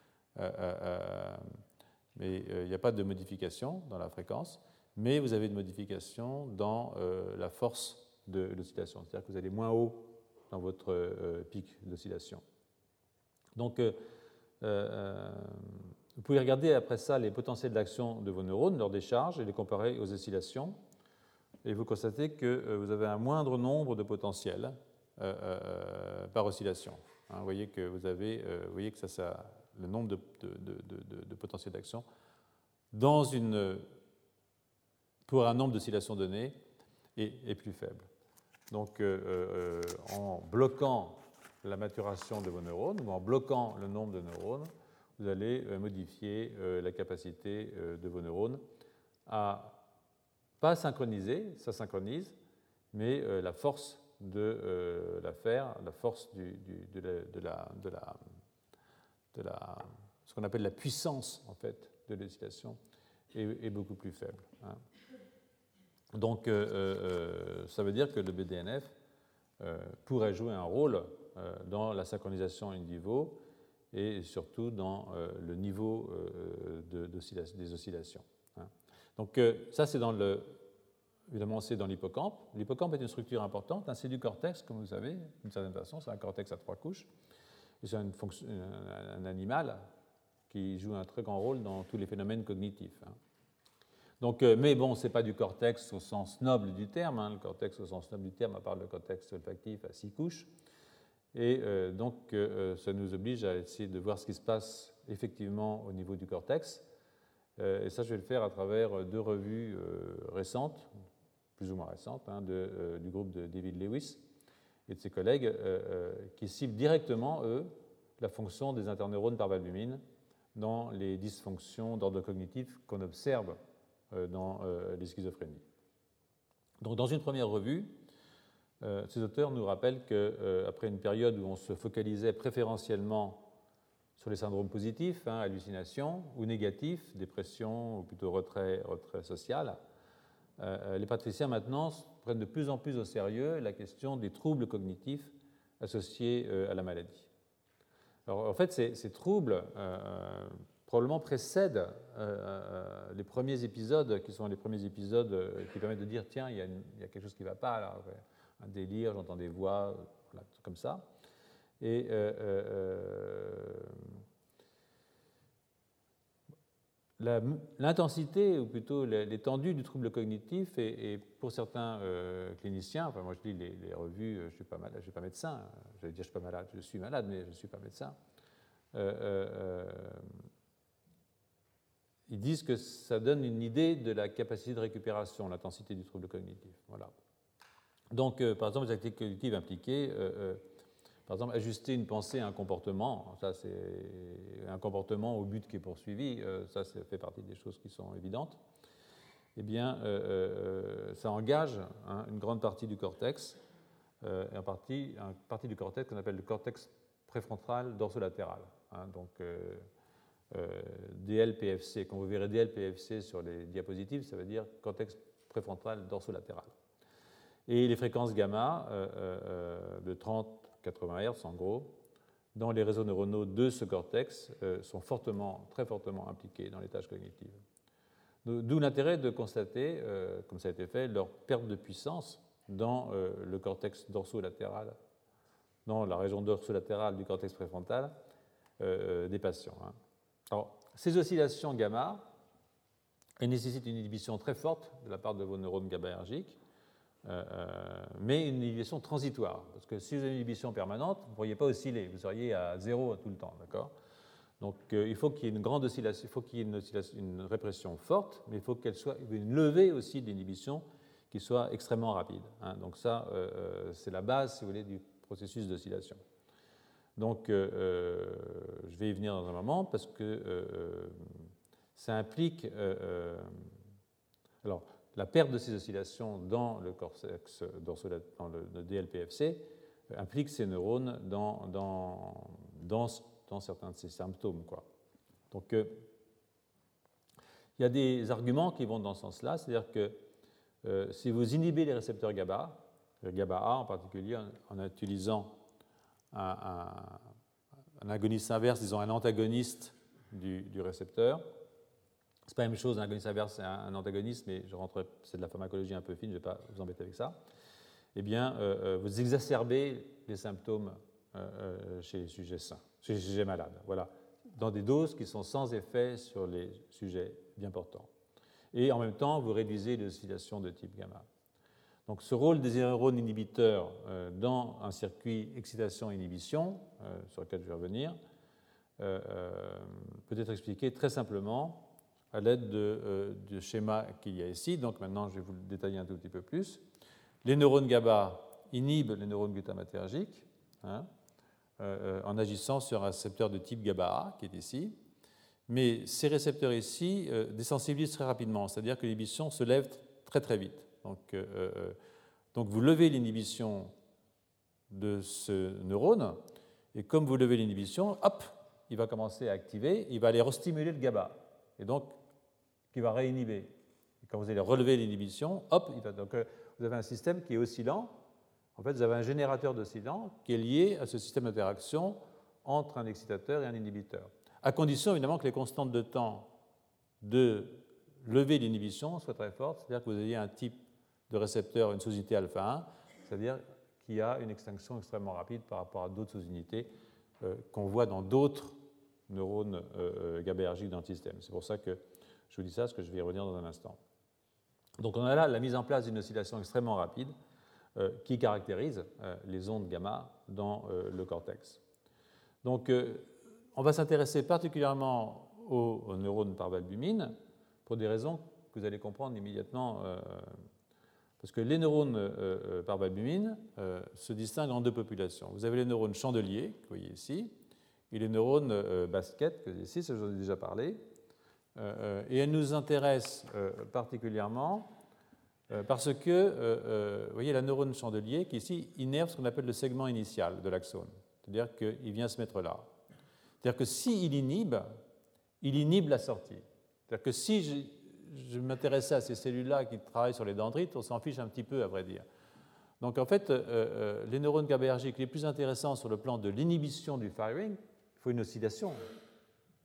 mais il n'y a pas de modification dans la fréquence, mais vous avez une modification dans la force de l'oscillation. C'est-à-dire que vous allez moins haut dans votre pic d'oscillation. Donc, vous pouvez regarder après ça les potentiels d'action de vos neurones, leur décharge, et les comparer aux oscillations. Et vous constatez que vous avez un moindre nombre de potentiels par oscillation. Hein, vous voyez que ça, le nombre de potentiels d'action pour un nombre d'oscillations donné est plus faible. Donc, en bloquant la maturation de vos neurones, ou en bloquant le nombre de neurones, vous allez modifier la capacité de vos neurones à pas synchroniser, ça synchronise, mais la force de la faire, la force ce qu'on appelle la puissance en fait de l'excitation est beaucoup plus faible. Hein. Donc, ça veut dire que le BDNF pourrait jouer un rôle dans la synchronisation in vivo et surtout dans le niveau des oscillations. Hein. Donc, ça, c'est évidemment, c'est dans l'hippocampe. L'hippocampe est une structure importante, c'est du cortex, comme vous savez, d'une certaine façon, c'est un cortex à 3 couches. Et c'est un animal qui joue un très grand rôle dans tous les phénomènes cognitifs. Hein. Donc, mais bon, ce n'est pas du cortex au sens noble du terme. Hein. Le cortex au sens noble du terme, à part le cortex olfactif à 6 couches. Et donc, ça nous oblige à essayer de voir ce qui se passe effectivement au niveau du cortex. Et ça, je vais le faire à travers 2 revues récentes, plus ou moins récentes, hein, du groupe de David Lewis et de ses collègues, qui ciblent directement, eux, la fonction des interneurones par valbumine dans les dysfonctions d'ordre cognitif qu'on observe dans les schizophrénies. Donc, dans une première revue, ces auteurs nous rappellent qu'après une période où on se focalisait préférentiellement sur les syndromes positifs, hein, hallucinations, ou négatifs, dépression, ou plutôt retrait social, les patriciens maintenant prennent de plus en plus au sérieux la question des troubles cognitifs associés à la maladie. Alors, en fait, ces troubles probablement précèdent les premiers épisodes, qui sont les premiers épisodes qui permettent de dire tiens, il y a quelque chose qui ne va pas, là, un délire, j'entends des voix, voilà, tout comme ça. Et l'intensité, ou plutôt l'étendue du trouble cognitif, et pour certains cliniciens, enfin moi je lis les revues, je ne suis pas malade, je suis pas médecin, j'allais dire je suis pas malade, je suis malade, mais je ne suis pas médecin. Ils disent que ça donne une idée de la capacité de récupération, l'intensité du trouble cognitif. Voilà. Donc, par exemple, les activités cognitives impliquées, par exemple, ajuster une pensée à un comportement, ça c'est un comportement au but qui est poursuivi, ça fait partie des choses qui sont évidentes. Eh bien, ça engage une grande partie du cortex, une partie du cortex qu'on appelle le cortex préfrontal dorsolatéral. Donc, DLPFC. Quand vous verrez DLPFC sur les diapositives, ça veut dire cortex préfrontal dorsolatéral. Et les fréquences gamma de 30-80 Hz, en gros, dans les réseaux neuronaux de ce cortex sont très fortement impliqués dans les tâches cognitives. D'où l'intérêt de constater, comme ça a été fait, leur perte de puissance dans le cortex dorsolatéral, dans la région dorsolatérale du cortex préfrontal des patients. Alors, ces oscillations gamma, elles nécessitent une inhibition très forte de la part de vos neurones GABAergiques, mais une inhibition transitoire, parce que si vous avez une inhibition permanente, vous ne pourriez pas osciller, vous seriez à zéro tout le temps, d'accord ? Donc il faut qu'il y ait une grande oscillation, il faut qu'il y ait une répression forte, mais il faut qu'elle soit une levée aussi de l'inhibition qui soit extrêmement rapide. Donc ça, c'est la base, si vous voulez, du processus d'oscillation. Donc, je vais y venir dans un moment parce que ça implique alors, la perte de ces oscillations dans le cortex dans le DLPFC implique ces neurones dans certains de ces symptômes, quoi. Donc, il y a des arguments qui vont dans ce sens-là, c'est-à-dire que si vous inhibez les récepteurs GABA, le GABA-A en particulier, en utilisant un agoniste inverse, disons un antagoniste du récepteur. Ce n'est pas la même chose, un agoniste inverse et un antagoniste, mais c'est de la pharmacologie un peu fine, je ne vais pas vous embêter avec ça. Eh bien, vous exacerbez les symptômes chez les sujets sains, chez les sujets malades, voilà, dans des doses qui sont sans effet sur les sujets bien portants. Et en même temps, vous réduisez les oscillations de type gamma. Donc, ce rôle des neurones inhibiteurs dans un circuit excitation-inhibition, sur lequel je vais revenir, peut être expliqué très simplement à l'aide du schéma qu'il y a ici. Donc, maintenant, je vais vous le détailler un tout petit peu plus. Les neurones GABA inhibent les neurones glutamatergiques en agissant sur un récepteur de type GABA-A qui est ici. Mais ces récepteurs ici désensibilisent très rapidement, c'est-à-dire que l'inhibition se lève très très vite. Donc vous levez l'inhibition de ce neurone, et comme vous levez l'inhibition, hop, il va commencer à activer, il va aller restimuler le GABA, et donc il va réinhiber. Et quand vous allez relever l'inhibition, hop, donc vous avez un système qui est oscillant. En fait, vous avez un générateur d'oscillant qui est lié à ce système d'interaction entre un excitateur et un inhibiteur, à condition évidemment que les constantes de temps de lever l'inhibition soient très fortes, c'est-à-dire que vous ayez un type de récepteur, une sous-unité alpha 1, c'est-à-dire qu'il y a une extinction extrêmement rapide par rapport à d'autres sous-unités qu'on voit dans d'autres neurones GABAergiques dans le système. C'est pour ça que je vous dis ça, parce que je vais y revenir dans un instant. Donc on a là la mise en place d'une oscillation extrêmement rapide qui caractérise les ondes gamma dans le cortex. Donc on va s'intéresser particulièrement aux neurones par valbumine pour des raisons que vous allez comprendre immédiatement. Parce que les neurones par valbumine se distinguent en deux populations. Vous avez les neurones chandeliers, que vous voyez ici, et les neurones basket, que vous voyez ici, ça j'en ai déjà parlé. Et elles nous intéressent particulièrement parce que, vous voyez, la neurone chandelier qui ici innerve ce qu'on appelle le segment initial de l'axone. C'est-à-dire qu'il vient se mettre là. C'est-à-dire que s'il inhibe, il inhibe la sortie. C'est-à-dire que si je m'intéressais à ces cellules-là qui travaillent sur les dendrites, on s'en fiche un petit peu, à vrai dire. Donc, en fait, les neurones GABAergiques les plus intéressants sur le plan de l'inhibition du firing, il faut une oscillation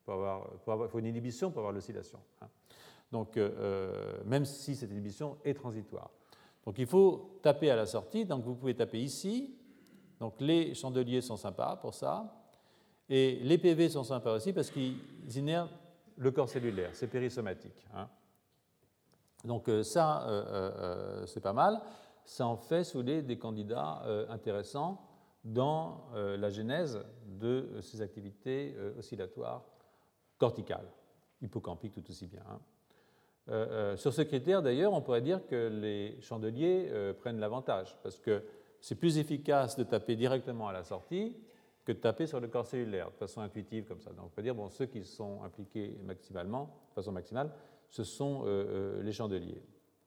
il faut une inhibition pour avoir l'oscillation. Hein. Donc, même si cette inhibition est transitoire. Donc, il faut taper à la sortie. Donc, vous pouvez taper ici. Donc, les chandeliers sont sympas pour ça. Et les PV sont sympas aussi parce qu'ils innervent le corps cellulaire. C'est périssomatique. Hein. Donc, ça, c'est pas mal. Ça en fait, si vous voulez, des candidats intéressants dans la genèse de ces activités oscillatoires corticales, hippocampiques tout aussi bien. Hein. Sur ce critère, d'ailleurs, on pourrait dire que les chandeliers prennent l'avantage, parce que c'est plus efficace de taper directement à la sortie que de taper sur le corps cellulaire, de façon intuitive comme ça. Donc on peut dire, bon, ceux qui sont impliqués maximalement, de façon maximale, ce sont les chandeliers.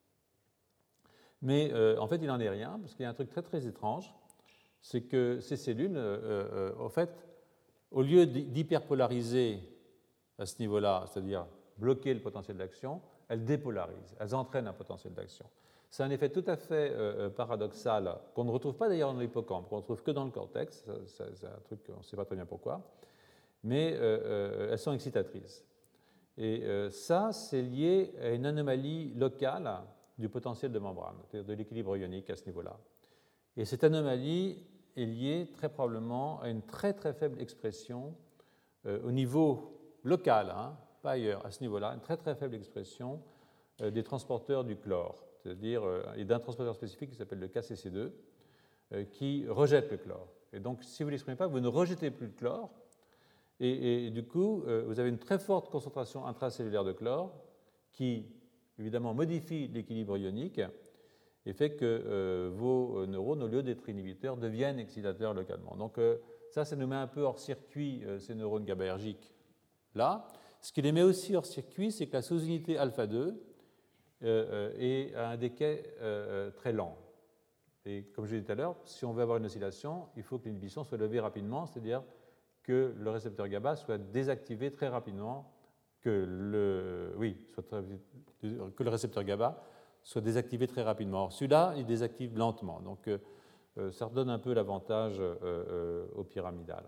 Mais en fait, il n'en est rien, parce qu'il y a un truc très très étrange, c'est que ces cellules, en fait, au lieu d'hyperpolariser à ce niveau-là, c'est-à-dire bloquer le potentiel d'action, elles dépolarisent, elles entraînent un potentiel d'action. C'est un effet tout à fait paradoxal qu'on ne retrouve pas d'ailleurs dans l'hippocampe, qu'on ne retrouve que dans le cortex, c'est un truc qu'on ne sait pas très bien pourquoi, mais elles sont excitatrices. Et ça, c'est lié à une anomalie locale du potentiel de membrane, c'est-à-dire de l'équilibre ionique à ce niveau-là. Et cette anomalie est liée très probablement à une très très faible expression au niveau local, hein, pas ailleurs, à ce niveau-là, une très très faible expression des transporteurs du chlore, c'est-à-dire d'un transporteur spécifique qui s'appelle le KCC2, qui rejette le chlore. Et donc, si vous ne l'exprimez pas, vous ne rejetez plus le chlore, et du coup, vous avez une très forte concentration intracellulaire de chlore qui, évidemment, modifie l'équilibre ionique et fait que vos neurones, au lieu d'être inhibiteurs, deviennent excitateurs localement. Donc, ça nous met un peu hors circuit ces neurones GABAergiques là. Ce qui les met aussi hors circuit, c'est que la sous-unité alpha-2 est à un déquet très lent. Et comme je l'ai dit tout à l'heure, si on veut avoir une oscillation, il faut que l'inhibition soit levée rapidement, c'est-à-dire que le récepteur GABA soit désactivé très rapidement, que le récepteur GABA soit désactivé très rapidement. Or, celui-là, il désactive lentement. Donc, ça redonne un peu l'avantage au pyramidal.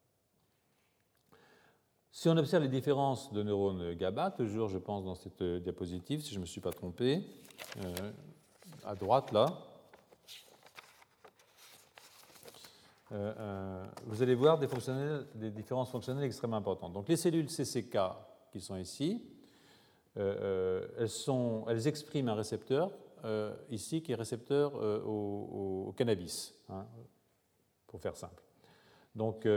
Si on observe les différences de neurones GABA, toujours, je pense, dans cette diapositive, si je ne me suis pas trompé, à droite, là, vous allez voir des différences fonctionnelles extrêmement importantes. Donc, les cellules CCK qui sont ici, elles expriment un récepteur ici qui est récepteur au cannabis, hein, pour faire simple. Donc,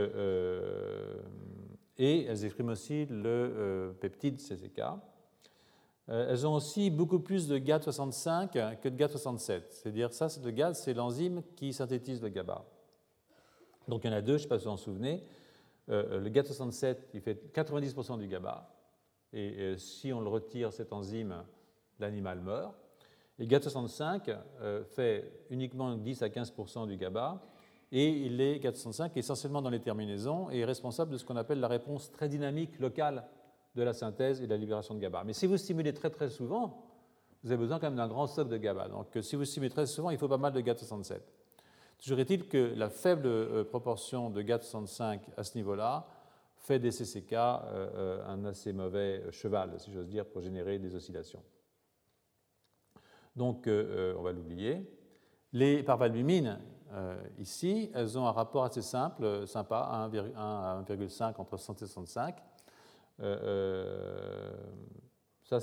et elles expriment aussi le peptide CCK. Elles ont aussi beaucoup plus de GAD65 que de GAD67. C'est-à-dire, ça, le GAD, c'est l'enzyme qui synthétise le GABA. Donc, il y en a deux, je ne sais pas si vous vous en souvenez. Le GAD67, il fait 90% du GABA. Et si on le retire, cette enzyme, l'animal meurt. Et GAD65 fait uniquement 10 à 15% du GABA. Et GAD65 est essentiellement dans les terminaisons et est responsable de ce qu'on appelle la réponse très dynamique locale de la synthèse et de la libération de GABA. Mais si vous stimulez très très souvent, vous avez besoin quand même d'un grand stock de GABA. Donc si vous stimulez très souvent, il faut pas mal de GAD67. Toujours est-il que la faible proportion de GAD65 à ce niveau-là fait des CCK un assez mauvais cheval, si j'ose dire, pour générer des oscillations. Donc on va l'oublier. Les parvalbumines, ici, elles ont un rapport assez simple, sympa, 1 à 1,5 entre 60 et 65. Ça,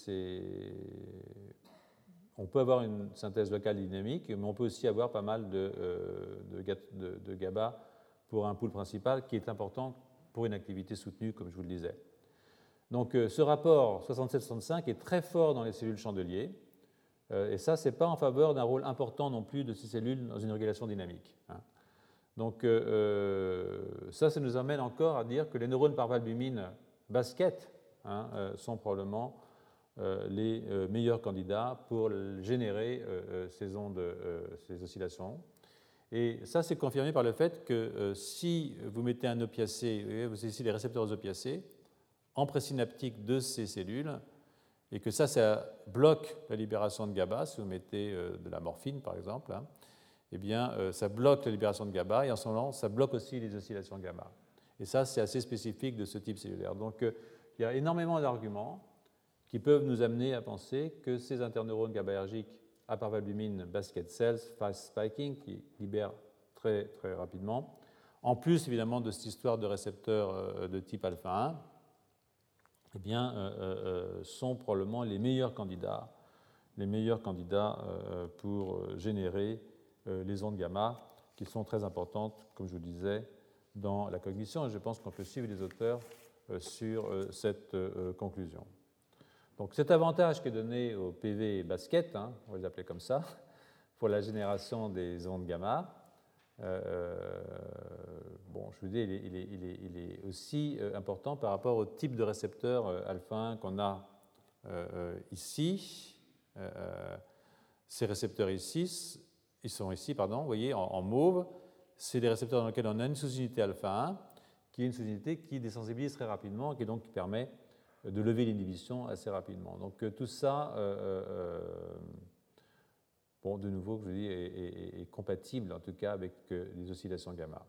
on peut avoir une synthèse locale dynamique, mais on peut aussi avoir pas mal de GABA pour un pool principal qui est important pour une activité soutenue, comme je vous le disais. Donc, ce rapport 67-65 est très fort dans les cellules chandeliers. Et ça, ce n'est pas en faveur d'un rôle important non plus de ces cellules dans une régulation dynamique. Hein. Donc, ça nous amène encore à dire que les neurones parvalbumine basket sont probablement les meilleurs candidats pour générer ces ondes, ces oscillations. Et ça, c'est confirmé par le fait que si vous mettez un opiacé, vous avez ici les récepteurs aux opiacés, en présynaptique de ces cellules, et que ça bloque la libération de GABA, si vous mettez de la morphine par exemple, hein, eh bien, ça bloque la libération de GABA, et en ce moment, ça bloque aussi les oscillations GABA. Et ça, c'est assez spécifique de ce type cellulaire. Donc, il y a énormément d'arguments qui peuvent nous amener à penser que ces interneurones GABAergiques à parvalbumine basket cells, fast spiking, qui libèrent très, très rapidement, en plus évidemment de cette histoire de récepteurs de type alpha 1, eh bien, sont probablement les meilleurs candidats pour générer les ondes gamma, qui sont très importantes, comme je vous disais, dans la cognition. Et je pense qu'on peut suivre les auteurs sur cette conclusion. Donc cet avantage qui est donné au PV basket, on va les appeler comme ça, pour la génération des ondes gamma, bon, je vous dis, il est aussi important par rapport au type de récepteur alpha 1 qu'on a ici. Ces récepteurs ici, ils sont ici, pardon, vous voyez, en mauve, c'est des récepteurs dans lesquels on a une sous-unité alpha 1, qui est une sous-unité qui désensibilise très rapidement, qui donc permet de lever l'inhibition assez rapidement. Donc tout ça, bon, de nouveau, je vous dis, est compatible en tout cas avec les oscillations gamma.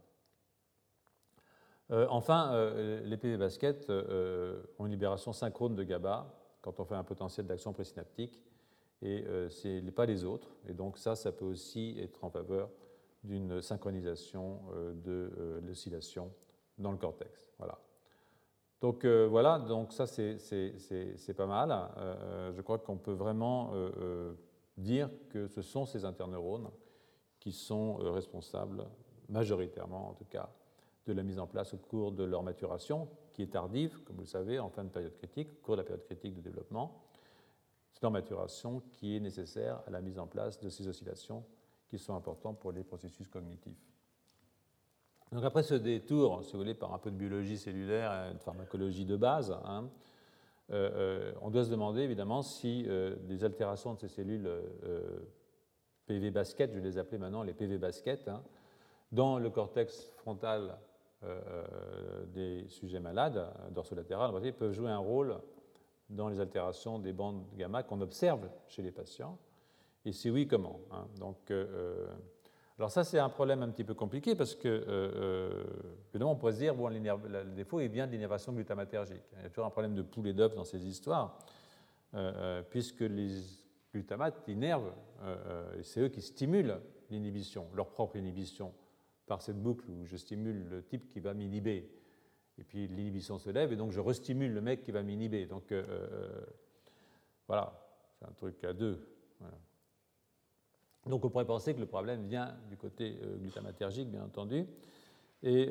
Enfin, les PV basket ont une libération synchrone de GABA quand on fait un potentiel d'action présynaptique, et ce n'est pas les autres. Et donc ça peut aussi être en faveur d'une synchronisation de l'oscillation dans le cortex. Voilà. Donc voilà, donc ça c'est pas mal. Je crois qu'on peut vraiment dire que ce sont ces interneurones qui sont responsables, majoritairement en tout cas, de la mise en place au cours de leur maturation, qui est tardive, comme vous le savez, en fin de période critique, au cours de la période critique de développement. C'est leur maturation qui est nécessaire à la mise en place de ces oscillations qui sont importantes pour les processus cognitifs. Donc après ce détour, si vous voulez, par un peu de biologie cellulaire et de pharmacologie de base, on doit se demander évidemment si des altérations de ces cellules PV basket, je vais les appeler maintenant les PV basket, dans le cortex frontal des sujets malades, dorsolatéral, peuvent jouer un rôle dans les altérations des bandes gamma qu'on observe chez les patients. Et si oui, comment? Donc, alors ça, c'est un problème un petit peu compliqué parce que, évidemment, on pourrait se dire, bon, le défaut est bien de l'innervation glutamatergique. Il y a toujours un problème de poule et d'œuf dans ces histoires, puisque les glutamates innervent, et c'est eux qui stimulent l'inhibition, leur propre inhibition, par cette boucle où je stimule le type qui va m'inhiber. Et puis l'inhibition se lève, et donc je restimule le mec qui va m'inhiber. Donc voilà, c'est un truc à deux. Voilà. Donc on pourrait penser que le problème vient du côté glutamatergique, bien entendu, et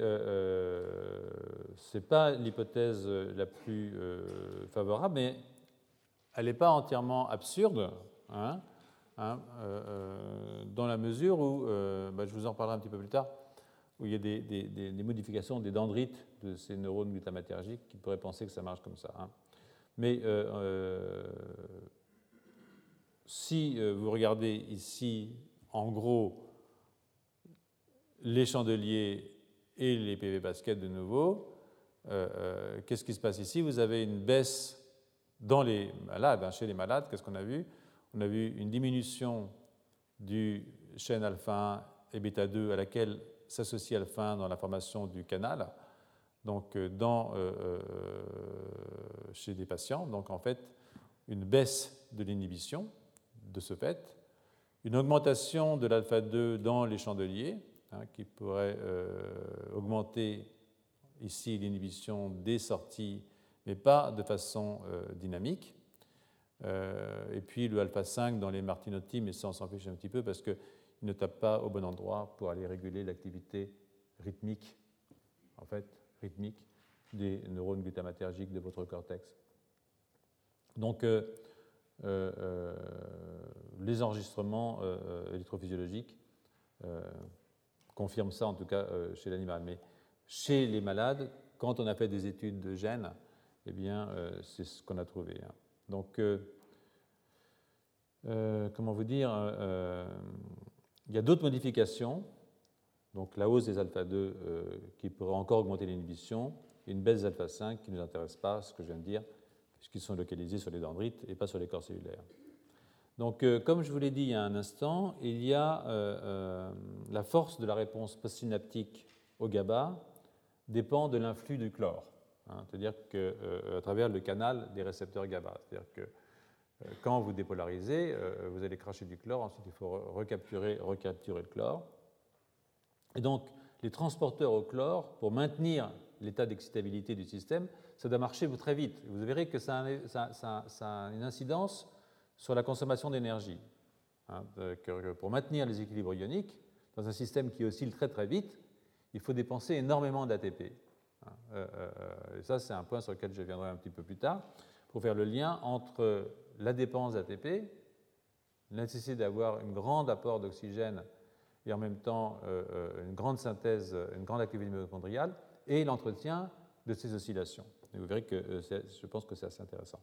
ce n'est pas l'hypothèse la plus favorable, mais elle n'est pas entièrement absurde, dans la mesure où, je vous en parlerai un petit peu plus tard, où il y a des modifications des dendrites de ces neurones glutamatergiques qui pourraient penser que ça marche comme ça. Mais si vous regardez ici, en gros, les chandeliers et les PV basket de nouveau, qu'est-ce qui se passe ici? Vous avez une baisse dans les malades, chez les malades, qu'est-ce qu'on a vu? On a vu une diminution du chêne alpha 1 et bêta 2 à laquelle s'associe alpha 1 dans la formation du canal, donc chez des patients. Donc en fait, une baisse de l'inhibition de ce fait, une augmentation de l'alpha 2 dans les chandeliers, qui pourrait augmenter ici l'inhibition des sorties, mais pas de façon dynamique. Et puis le alpha 5 dans les Martinotti, mais ça on s'en fiche un petit peu parce qu'il ne tape pas au bon endroit pour aller réguler l'activité rythmique, rythmique des neurones glutamatergiques de votre cortex. Donc les enregistrements électrophysiologiques confirment ça en tout cas chez l'animal. Mais chez les malades, quand on a fait des études de gènes, eh bien c'est ce qu'on a trouvé. Donc, comment vous dire, il y a d'autres modifications, donc la hausse des alpha-2 qui pourrait encore augmenter l'inhibition, et une baisse des alpha-5 qui ne nous intéresse pas, ce que je viens de dire, puisqu'ils sont localisés sur les dendrites et pas sur les corps cellulaires. Donc, comme je vous l'ai dit il y a un instant, il y a la force de la réponse postsynaptique au GABA dépend de l'influx du chlore, hein, c'est-à-dire qu'à travers le canal des récepteurs GABA. C'est-à-dire que quand vous dépolarisez, vous allez cracher du chlore, ensuite il faut recapturer le chlore. Et donc, les transporteurs au chlore, pour maintenir l'état d'excitabilité du système, ça doit marcher très vite. Vous verrez que ça a une incidence sur la consommation d'énergie. Hein, pour maintenir les équilibres ioniques, dans un système qui oscille très très vite, il faut dépenser énormément d'ATP. Et ça, c'est un point sur lequel je viendrai un petit peu plus tard, pour faire le lien entre la dépense d'ATP, la nécessité d'avoir un grand apport d'oxygène et en même temps une grande synthèse, une grande activité mitochondriale, et l'entretien de ces oscillations. Et vous verrez que je pense que c'est assez intéressant.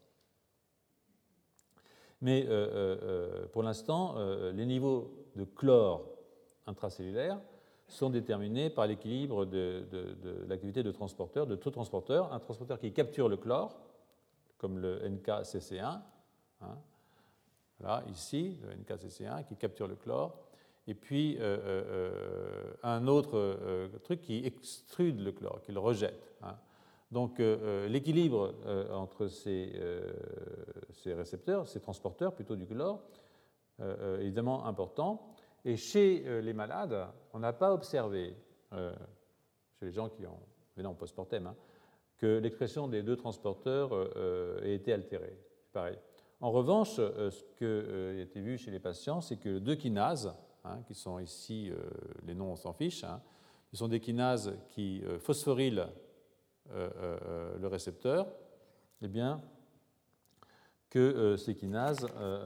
Mais pour l'instant, les niveaux de chlore intracellulaire sont déterminés par l'équilibre de l'activité de transporteur, de tout transporteur, un transporteur qui capture le chlore, comme le NKCC1, hein, là, ici, le NKCC1 qui capture le chlore, et puis un autre truc qui extrude le chlore, qui le rejette. Hein. Donc l'équilibre entre ces récepteurs, ces transporteurs plutôt du chlore, est évidemment important. Et chez les malades, on n'a pas observé, chez les gens qui ont vécu en post-mortem, hein, que l'expression des deux transporteurs ait été altérée. C'est pareil. En revanche, ce qui a été vu chez les patients, c'est que deux kinases, hein, qui sont ici, les noms on s'en fiche, hein, ce sont des kinases qui phosphorylent le récepteur, eh bien, que ces kinases,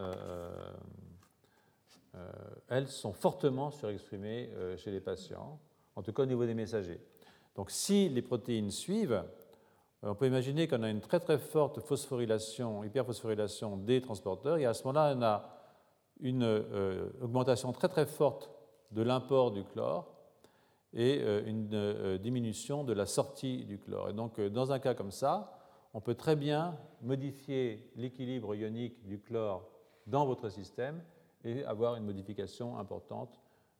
elles sont fortement surexprimées chez les patients, en tout cas au niveau des messagers. Donc si les protéines suivent, on peut imaginer qu'on a une très très forte phosphorylation, hyperphosphorylation des transporteurs, et à ce moment-là, on a une augmentation très très forte de l'import du chlore et une diminution de la sortie du chlore. Et donc, dans un cas comme ça, on peut très bien modifier l'équilibre ionique du chlore dans votre système et avoir une modification importante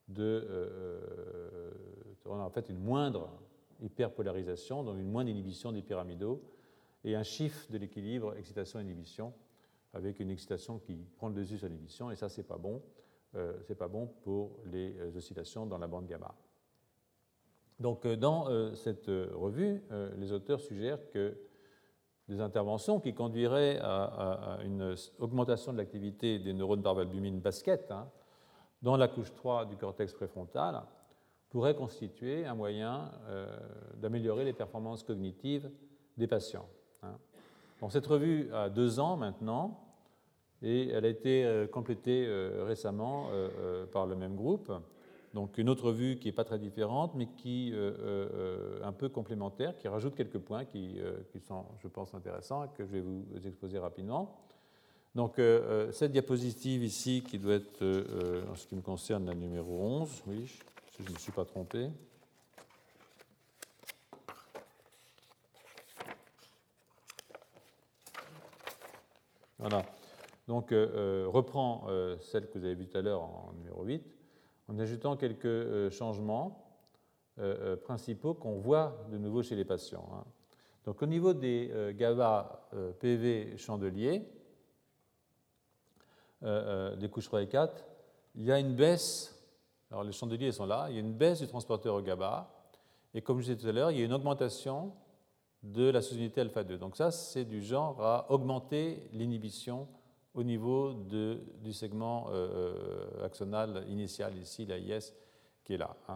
en fait une moindre hyperpolarisation, donc une moindre inhibition des pyramidaux et un shift de l'équilibre excitation-inhibition avec une excitation qui prend le dessus sur l'inhibition, et ça, c'est pas bon. C'est pas bon pour les oscillations dans la bande gamma. Donc, dans cette revue, les auteurs suggèrent que des interventions qui conduiraient à une augmentation de l'activité des neurones par valbumine basket, hein, dans la couche 3 du cortex préfrontal, pourraient constituer un moyen d'améliorer les performances cognitives des patients. Hein. Bon, cette revue a 2 ans maintenant, et elle a été complétée récemment par le même groupe. Donc une autre revue qui n'est pas très différente, mais qui est un peu complémentaire, qui rajoute quelques points qui sont, je pense, intéressants et que je vais vous exposer rapidement. Donc cette diapositive ici, qui doit être, en ce qui me concerne, la numéro 11, oui, si je ne me suis pas trompé. Voilà. Donc reprend celle que vous avez vue tout à l'heure en numéro 8, en ajoutant quelques changements principaux qu'on voit de nouveau chez les patients. Hein. Donc au niveau des GABA PV chandeliers, des couches 3 et 4, il y a une baisse, alors les chandeliers sont là, il y a une baisse du transporteur au GABA, et comme je disais tout à l'heure, il y a une augmentation de la sous-unité alpha-2. Donc ça, c'est du genre à augmenter l'inhibition au niveau du segment axonal initial, ici, la IS, qui est là. Hein.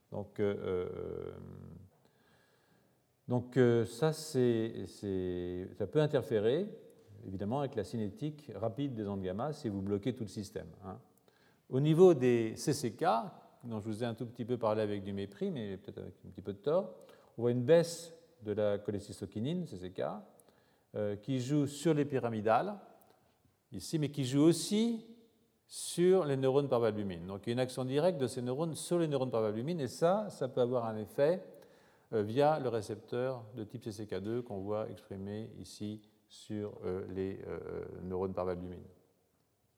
Donc ça, ça peut interférer, évidemment, avec la cinétique rapide des ondes gamma si vous bloquez tout le système. Hein. Au niveau des CCK, dont je vous ai un tout petit peu parlé avec du mépris, mais peut-être avec un petit peu de tort, on voit une baisse de la cholécystokinine, CCK, qui joue sur les pyramidales, ici, mais qui joue aussi sur les neurones par valbumine. Donc il y a une action directe de ces neurones sur les neurones par valbumine, et ça peut avoir un effet via le récepteur de type CCK2 qu'on voit exprimé ici sur les neurones par valbumine.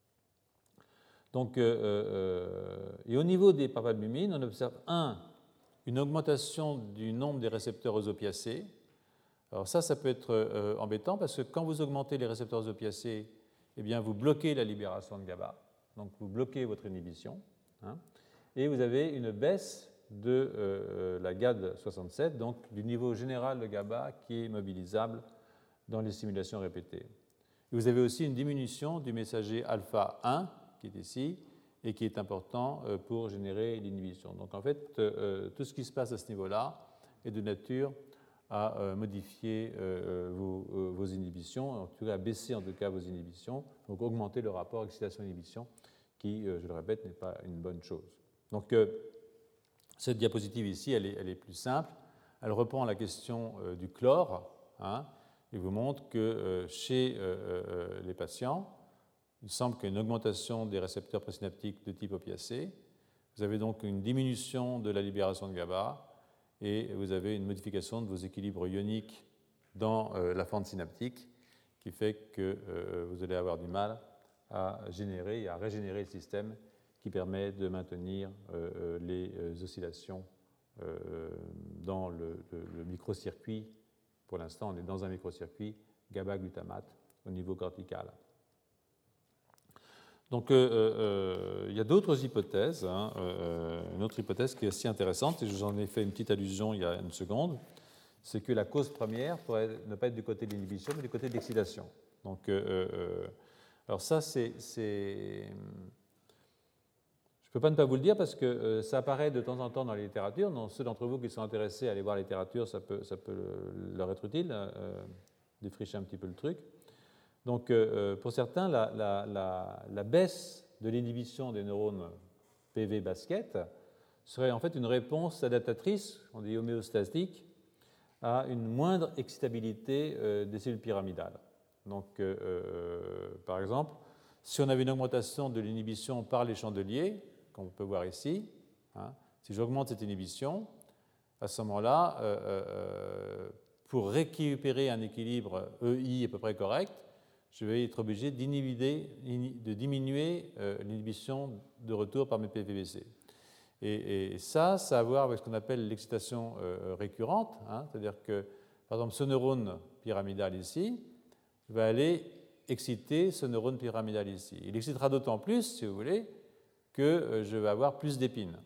Donc, et au niveau des parvalbumines, on observe une augmentation du nombre des récepteurs opiacés. Alors ça peut être embêtant parce que quand vous augmentez les récepteurs opiacés, eh bien, vous bloquez la libération de GABA, donc vous bloquez votre inhibition, hein, et vous avez une baisse de la GAD67, donc du niveau général de GABA qui est mobilisable dans les stimulations répétées. Et vous avez aussi une diminution du messager alpha 1, qui est ici, et qui est important pour générer l'inhibition. Donc en fait, tout ce qui se passe à ce niveau-là est de nature à modifier vos inhibitions, en tout cas à baisser en tout cas vos inhibitions, donc augmenter le rapport excitation-inhibition, qui, je le répète, n'est pas une bonne chose. Donc cette diapositive ici, elle est plus simple. Elle reprend la question du chlore, hein, et vous montre que chez les patients, il semble qu'il y ait une augmentation des récepteurs présynaptiques de type opiacé. Vous avez donc une diminution de la libération de GABA et vous avez une modification de vos équilibres ioniques dans la fente synaptique qui fait que vous allez avoir du mal à générer et à régénérer le système qui permet de maintenir les oscillations dans le microcircuit. Pour l'instant, on est dans un microcircuit GABA-glutamate au niveau cortical. Donc, il y a d'autres hypothèses. Hein, une autre hypothèse qui est aussi intéressante, et j'en ai fait une petite allusion il y a une seconde, c'est que la cause première pourrait ne pas être du côté de l'inhibition, mais du côté de l'excitation. Donc, alors ça, je ne peux pas ne pas vous le dire parce que ça apparaît de temps en temps dans la littérature. Donc, ceux d'entre vous qui sont intéressés à aller voir la littérature, ça peut leur être utile, défricher un petit peu le truc. Donc, pour certains, la baisse de l'inhibition des neurones PV basket serait en fait une réponse adaptatrice, on dit homéostatique, à une moindre excitabilité des cellules pyramidales. Donc, par exemple, si on avait une augmentation de l'inhibition par les chandeliers, comme on peut voir ici, hein, si j'augmente cette inhibition, à ce moment-là, pour récupérer un équilibre EI à peu près correct, je vais être obligé de diminuer l'inhibition de retour par mes PVBC. Et ça a à voir avec ce qu'on appelle l'excitation récurrente, hein, c'est-à-dire que, par exemple, ce neurone pyramidal ici va aller exciter ce neurone pyramidal ici. Il excitera d'autant plus, si vous voulez, que je vais avoir plus d'épines.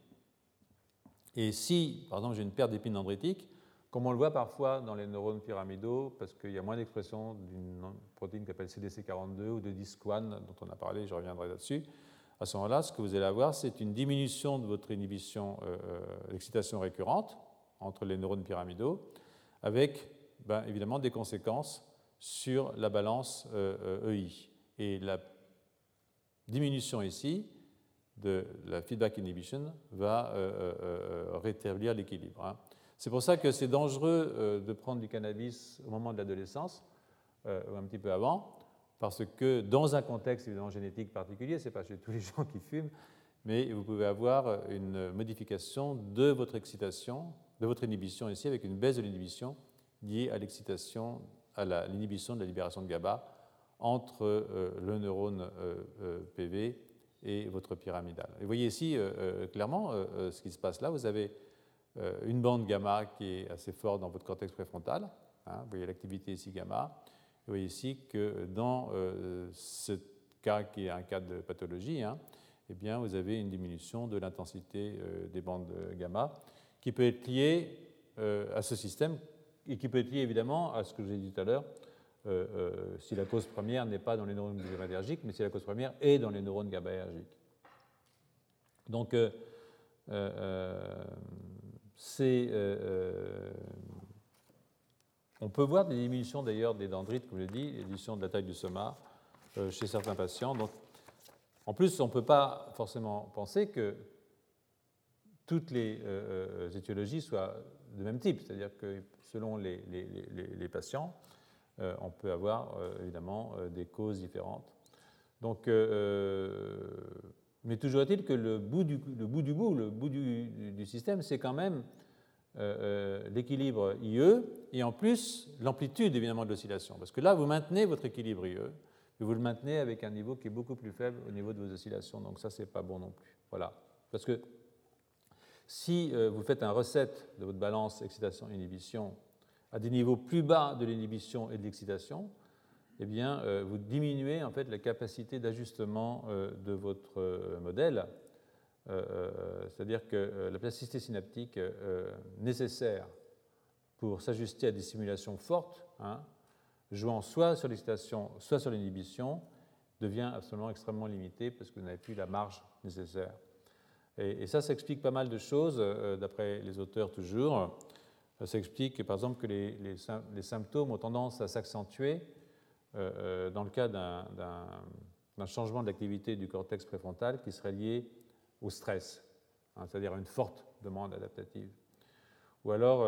Et si, par exemple, j'ai une perte d'épines dendritiques, comme on le voit parfois dans les neurones pyramidaux, parce qu'il y a moins d'expression d'une protéine qui s'appelle CDC42 ou de DISC1, dont on a parlé, je reviendrai là-dessus, à ce moment-là, ce que vous allez avoir, c'est une diminution de votre inhibition d'excitation récurrente entre les neurones pyramidaux, avec évidemment des conséquences sur la balance EI. Et la diminution ici de la feedback inhibition va rétablir l'équilibre. Hein. C'est pour ça que c'est dangereux de prendre du cannabis au moment de l'adolescence, ou un petit peu avant, parce que dans un contexte évidemment génétique particulier, ce n'est pas chez tous les gens qui fument, mais vous pouvez avoir une modification de votre excitation, de votre inhibition ici, avec une baisse de l'inhibition liée à l'excitation, à l'inhibition de la libération de GABA entre le neurone PV et votre pyramidal. Et vous voyez ici clairement ce qui se passe là. Vous avez une bande gamma qui est assez forte dans votre cortex préfrontal. Hein, vous voyez l'activité ici gamma. Vous voyez ici que dans ce cas qui est un cas de pathologie, hein, eh bien, vous avez une diminution de l'intensité des bandes gamma qui peut être liée à ce système et qui peut être liée évidemment à ce que j'ai dit tout à l'heure, si la cause première n'est pas dans les neurones GABAergiques, mais si la cause première est dans les neurones GABAergiques. Donc, on peut voir des diminutions d'ailleurs des dendrites, comme je l'ai dit, diminution de la taille du soma chez certains patients. Donc, en plus, on ne peut pas forcément penser que toutes les étiologies soient de même type, c'est-à-dire que selon les patients, on peut avoir évidemment des causes différentes. Donc, mais toujours est-il que le bout du système, c'est quand même l'équilibre IE et en plus l'amplitude évidemment de l'oscillation. Parce que là, vous maintenez votre équilibre IE, mais vous le maintenez avec un niveau qui est beaucoup plus faible au niveau de vos oscillations. Donc ça, c'est pas bon non plus. Voilà. Parce que Si vous faites un reset de votre balance excitation-inhibition à des niveaux plus bas de l'inhibition et de l'excitation, eh bien, vous diminuez en fait la capacité d'ajustement de votre modèle. C'est-à-dire que la plasticité synaptique nécessaire pour s'ajuster à des simulations fortes, jouant soit sur l'excitation, soit sur l'inhibition, devient absolument extrêmement limitée parce que vous n'avez plus la marge nécessaire. Et ça explique pas mal de choses, d'après les auteurs toujours. Ça explique, par exemple, que les symptômes ont tendance à s'accentuer dans le cas d'un changement de l'activité du cortex préfrontal qui serait lié au stress, c'est-à-dire à une forte demande adaptative. Ou alors,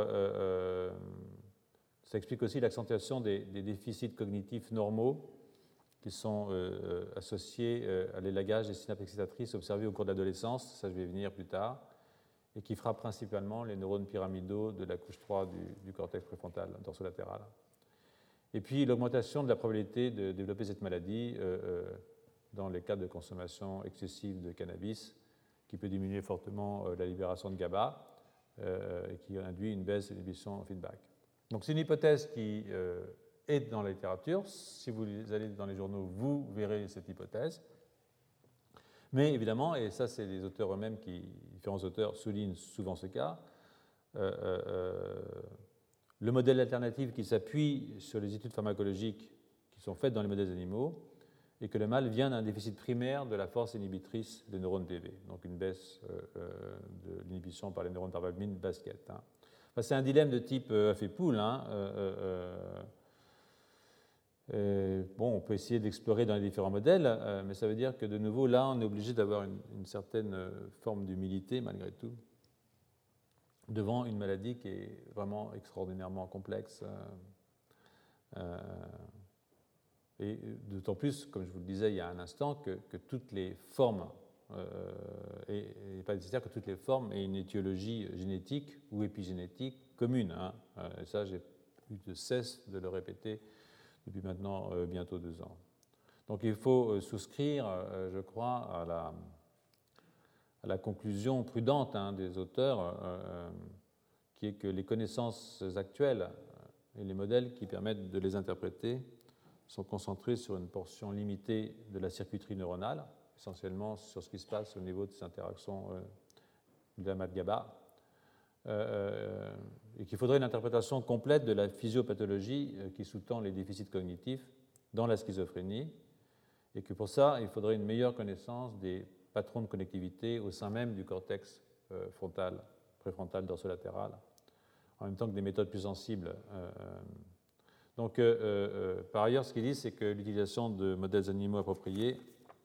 ça explique aussi l'accentuation des déficits cognitifs normaux qui sont associés à l'élagage des synapses excitatrices observées au cours de l'adolescence, ça je vais y venir plus tard, et qui frappent principalement les neurones pyramidaux de la couche 3 du cortex préfrontal dorsolatéral. Et puis l'augmentation de la probabilité de développer cette maladie dans les cas de consommation excessive de cannabis, qui peut diminuer fortement la libération de GABA et qui induit une baisse de l'inhibition en feedback. Donc c'est une hypothèse qui est dans la littérature. Si vous allez dans les journaux, vous verrez cette hypothèse. Mais évidemment, et ça c'est les auteurs eux-mêmes différents auteurs soulignent souvent ce cas, le modèle alternatif qui s'appuie sur les études pharmacologiques qui sont faites dans les modèles animaux et que le mal vient d'un déficit primaire de la force inhibitrice des neurones TV, donc une baisse de l'inhibition par les neurones tarvalmine basket. Enfin, c'est un dilemme de type œuf et poule. Bon, on peut essayer d'explorer dans les différents modèles, mais ça veut dire que de nouveau, là, on est obligé d'avoir une certaine forme d'humilité, malgré tout, devant une maladie qui est vraiment extraordinairement complexe. Et d'autant plus, comme je vous le disais il y a un instant, que toutes les formes, et pas nécessaire que toutes les formes aient une étiologie génétique ou épigénétique commune. Et ça, j'ai eu de cesse de le répéter depuis maintenant bientôt 2 ans. Donc il faut souscrire, je crois, à la conclusion prudente des auteurs, qui est que les connaissances actuelles et les modèles qui permettent de les interpréter sont concentrés sur une portion limitée de la circuiterie neuronale, essentiellement sur ce qui se passe au niveau de ces interactions de la GABA, et qu'il faudrait une interprétation complète de la physiopathologie qui sous-tend les déficits cognitifs dans la schizophrénie, et que pour ça, il faudrait une meilleure connaissance des patrons de connectivité au sein même du cortex frontal, préfrontal dorsolatéral, en même temps que des méthodes plus sensibles. Donc, par ailleurs, ce qu'il dit, c'est que l'utilisation de modèles animaux appropriés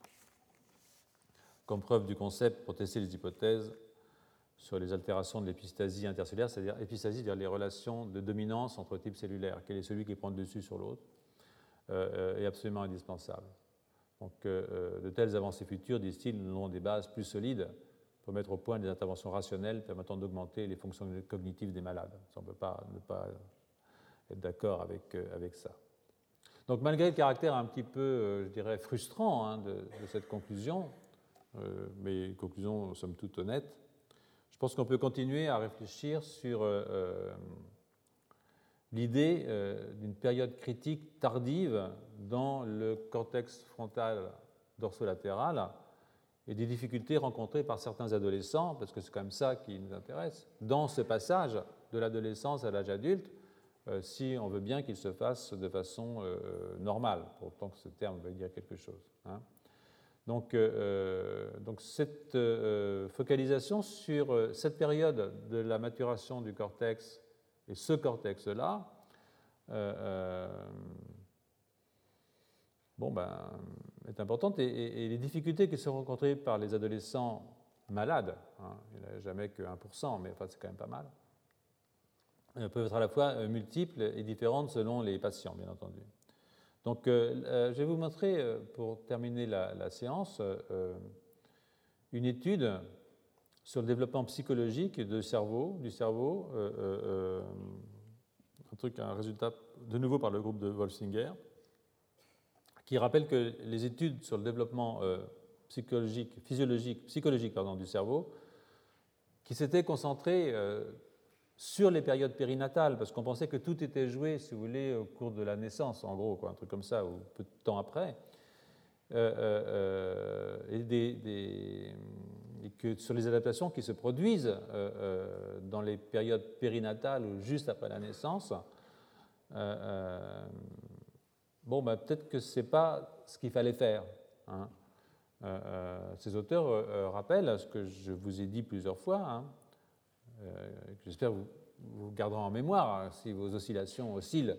comme preuve du concept pour tester les hypothèses sur les altérations de l'épistasie intercellulaire, c'est-à-dire épistasie, c'est-à-dire les relations de dominance entre types cellulaires, quel est celui qui prend le dessus sur l'autre, est absolument indispensable. Donc, de telles avancées futures, disent-ils, nous auront des bases plus solides pour mettre au point des interventions rationnelles permettant d'augmenter les fonctions cognitives des malades. Ça, on ne peut pas ne pas être d'accord avec ça. Donc malgré le caractère un petit peu, je dirais, frustrant de cette conclusion, mais une conclusion somme toute honnête, je pense qu'on peut continuer à réfléchir sur l'idée d'une période critique tardive dans le cortex frontal dorsolatéral et des difficultés rencontrées par certains adolescents, parce que c'est quand même ça qui nous intéresse, dans ce passage de l'adolescence à l'âge adulte, si on veut bien qu'il se fasse de façon normale, pour autant que ce terme veuille dire quelque chose. Donc cette focalisation sur cette période de la maturation du cortex et ce cortex-là, est importante, et les difficultés qui sont rencontrées par les adolescents malades, il n'y en a jamais que 1%, mais enfin c'est quand même pas mal, peuvent être à la fois multiples et différentes selon les patients, bien entendu. Donc, je vais vous montrer, pour terminer la séance, une étude sur le développement psychologique du cerveau, un résultat de nouveau par le groupe de Wolfsinger, qui rappelle que les études sur le développement psychologique du cerveau qui s'était concentré sur les périodes périnatales, parce qu'on pensait que tout était joué, si vous voulez, au cours de la naissance, en gros, quoi, un truc comme ça, ou peu de temps après. Et que sur les adaptations qui se produisent dans les périodes périnatales ou juste après la naissance, bon, ben, peut-être que ce n'est pas ce qu'il fallait faire. Hein. Ces auteurs rappellent ce que je vous ai dit plusieurs fois, hein, que j'espère vous garderez en mémoire, hein, si vos oscillations oscillent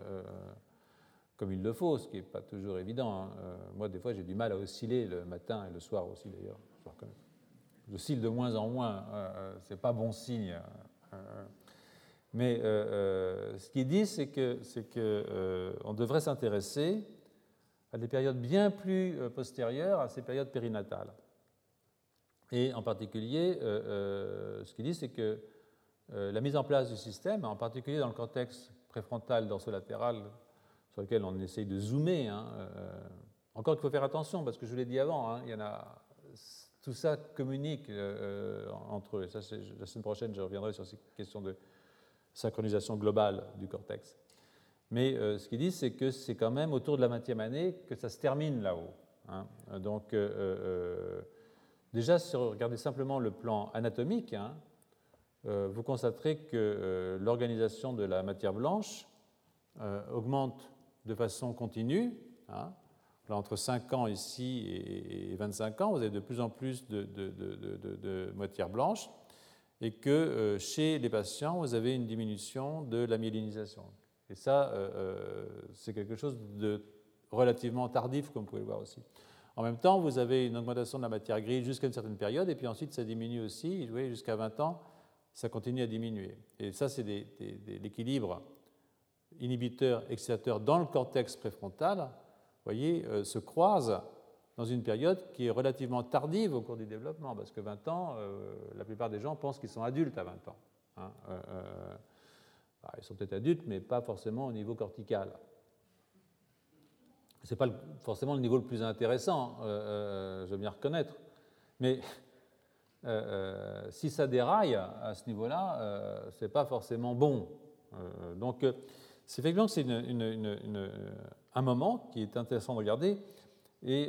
comme il le faut, ce qui n'est pas toujours évident. Hein. Moi, des fois, j'ai du mal à osciller le matin et le soir aussi, d'ailleurs. J'oscille de moins en moins, ce n'est pas bon signe. Mais ce qu'il dit, c'est qu'on devrait s'intéresser à des périodes bien plus postérieures à ces périodes périnatales. Et en particulier, ce qu'il dit, c'est que la mise en place du système, en particulier dans le cortex préfrontal dorsolatéral, sur lequel on essaye de zoomer, hein, encore qu'il faut faire attention, parce que je vous l'ai dit avant, hein, il y en a, tout ça communique entre eux. Et ça, la semaine prochaine, je reviendrai sur ces questions de synchronisation globale du cortex. Mais ce qu'il dit, c'est que c'est quand même autour de la 20e année que ça se termine là-haut. Hein. Donc, déjà, si vous regardez simplement le plan anatomique, hein, vous constaterez que l'organisation de la matière blanche augmente de façon continue. Hein. Là, entre 5 ans ici et 25 ans, vous avez de plus en plus de matière blanche, et que chez les patients, vous avez une diminution de la myélinisation. Et ça, c'est quelque chose de relativement tardif, comme vous pouvez le voir aussi. En même temps, vous avez une augmentation de la matière grise jusqu'à une certaine période, et puis ensuite, ça diminue aussi. Vous voyez, jusqu'à 20 ans, ça continue à diminuer. Et ça, c'est l'équilibre inhibiteur-excitateur dans le cortex préfrontal, vous voyez, se croisent dans une période qui est relativement tardive au cours du développement, parce que 20 ans, la plupart des gens pensent qu'ils sont adultes à 20 ans. Hein. Ils sont peut-être adultes, mais pas forcément au niveau cortical. Ce n'est pas forcément le niveau le plus intéressant, je veux bien reconnaître, mais si ça déraille à ce niveau-là, ce n'est pas forcément bon. Donc, c'est effectivement que c'est un moment qui est intéressant de regarder, et